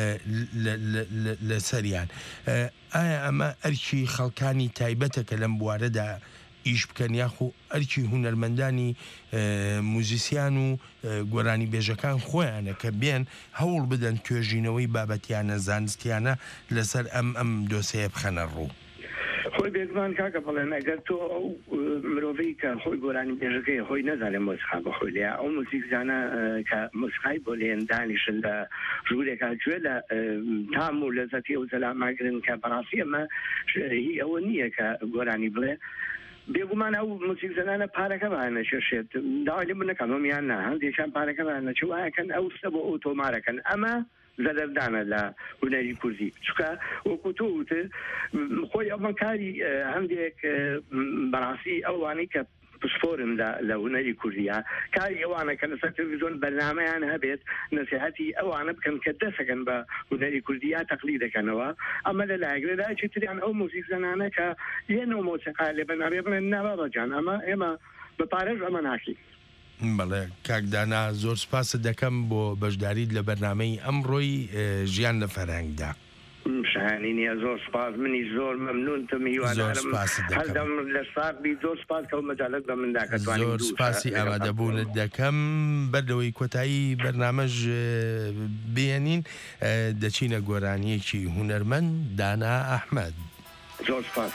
لە سەریان. ئایا ئەمە ئەرکی خەڵکانی تایبەتە کە لەم بوارەدا ئیش بکەن یاخو ئەرکی هونەرمەندانی موزیسیان و گۆرانی بێژەکان خۆیانە کە بێن هەوڵ بدەن توێژینەوەی بابەتیانە زانستیانە لەسەر ئەم ئەم دۆسەیە بخەنە ڕوو. خۆی بێزمان کاکە بڵێن ئەگەر تۆ ئەو مرۆڤی کە خۆی گۆرانی بێژەکەی خۆی نەزانێ مۆسیقا بەخۆی لێ ئەو موسیقزانە کە موسیقای بۆ لێندانیشن لە ژوورێکا گوێ لە تام و لەزەتی ئەو زەلاماگرن کە بەڕاستی ئەمە هی ئەوە نییە کە گۆرانی بڵێ بێگومان ئەو موسیق زەنانە پارەکەمان نەچێشێت داوای لێ بنەکەم ئەمیان نا هەندێکیان پارەکەمان نەچێ وایەکەن ئەو شتە بۆ ئۆتۆمارەکەن ئەمە زەدەردانە لە هونەری کوردی چکە وەکو تۆ وتە خۆی ئەومە کاری هەندێک بەڕاستی ئەوانەی کە پسپۆرن لە هونەری کوردیە کاری ئەوانە کە لەسەر تەلەڤیزیۆن بەرنامەیان هەبێت نەسیحەتی ئەوانە بکەن کە دەسەکەن بە هونەری کوردیا تەقلید دەکەنەوە. ئەمە لە لایەکێداچی تریان ئەو موزیک زەنانە کە یەنەوە مۆسیقا لێ بەنامێ بڵێن نابابەجان ئەمە ئێمە بە پارەش ئەمە ناکەین. بەڵێ کاکدانا زۆر سپاس دەکەم بۆ بەشداریت لە بەرنامەی ئەمڕۆی ژیان لە فەرهەنگدا. شانی نییە زۆر سپاس منی زۆر مەمنونتم هیوادارم هەردەم لە ساقبی زۆر سپاس کە مەجالت بە مندا کەتوانین زۆر سپاسی ئامادەبوونت دەکەم بەردەوەی کۆتایی بەرنامەژ بێنین دەچینە گۆرانیەکی هونەرمەند دانا ئەحمەد. زۆر سپاس.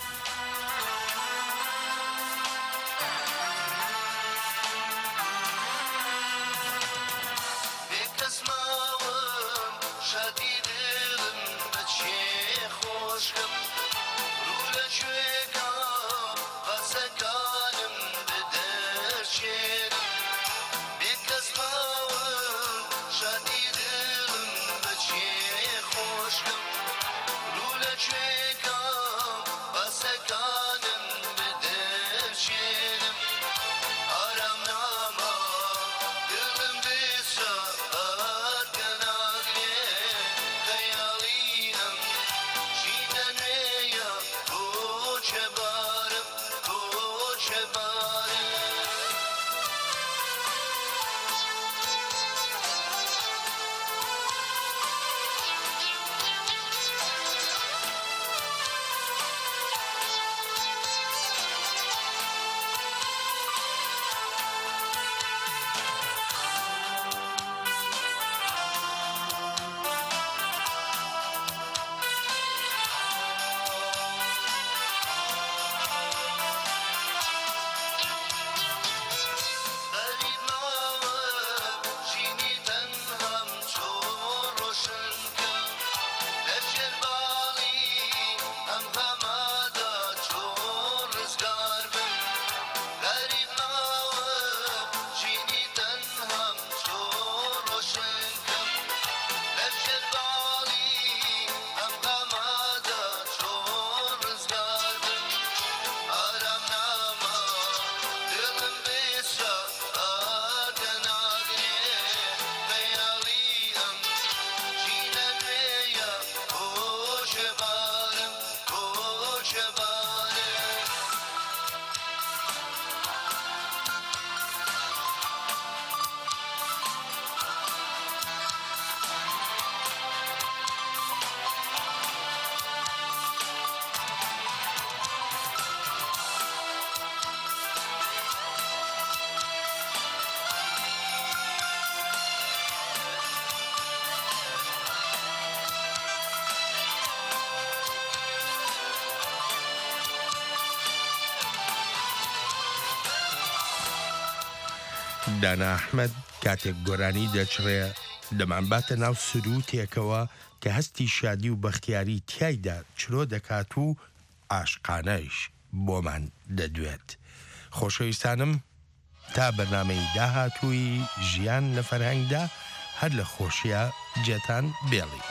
دانا ئەحمەد کاتێک گۆرانی دەچڕێ دەمانباتە ناو سروتێکەوە کە هەستی شادی و بەختیاری تیایدا چرۆ دەکات و ئاشقانەیش بۆمان دەدوێت. خۆشەویستانم تا بەرنامەی داهاتووی ژیان لە فەرهەنگدا هەر لە خۆشیە جێتان بێڵی.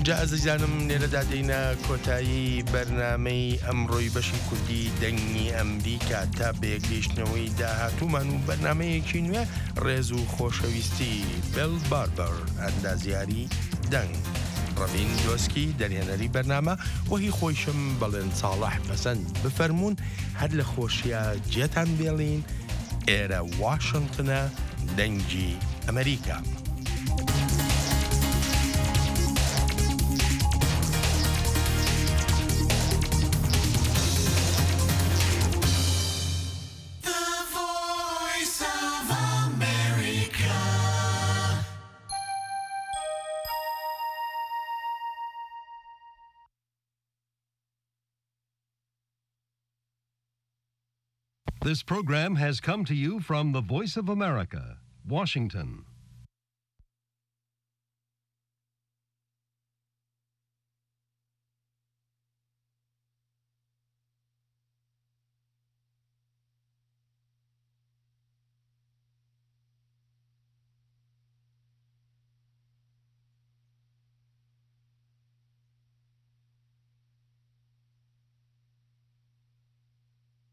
جا ئەزیزانم لێرەدا دێینە کۆتایی بەرنامەی ئەمڕۆی بەشی کوردی دەنگی ئەمریکا تا بێگەیشتنەوەی داهاتوومان و بەرنمەیەکی نوێ ڕێز و خۆشەویستی بێل باربەر ئەندازیاری دەنگ ڕەبین دۆسکی دەرهێنەری بەرنامە وەهی خۆشم بەڵێن ساڵح پەسەند بفەرمونون هەر لە خۆشیە جێتان بێڵین ئێرە واشنگتنە دەنگی ئەمریکا. This program has come to you from the Voice of America, Washington.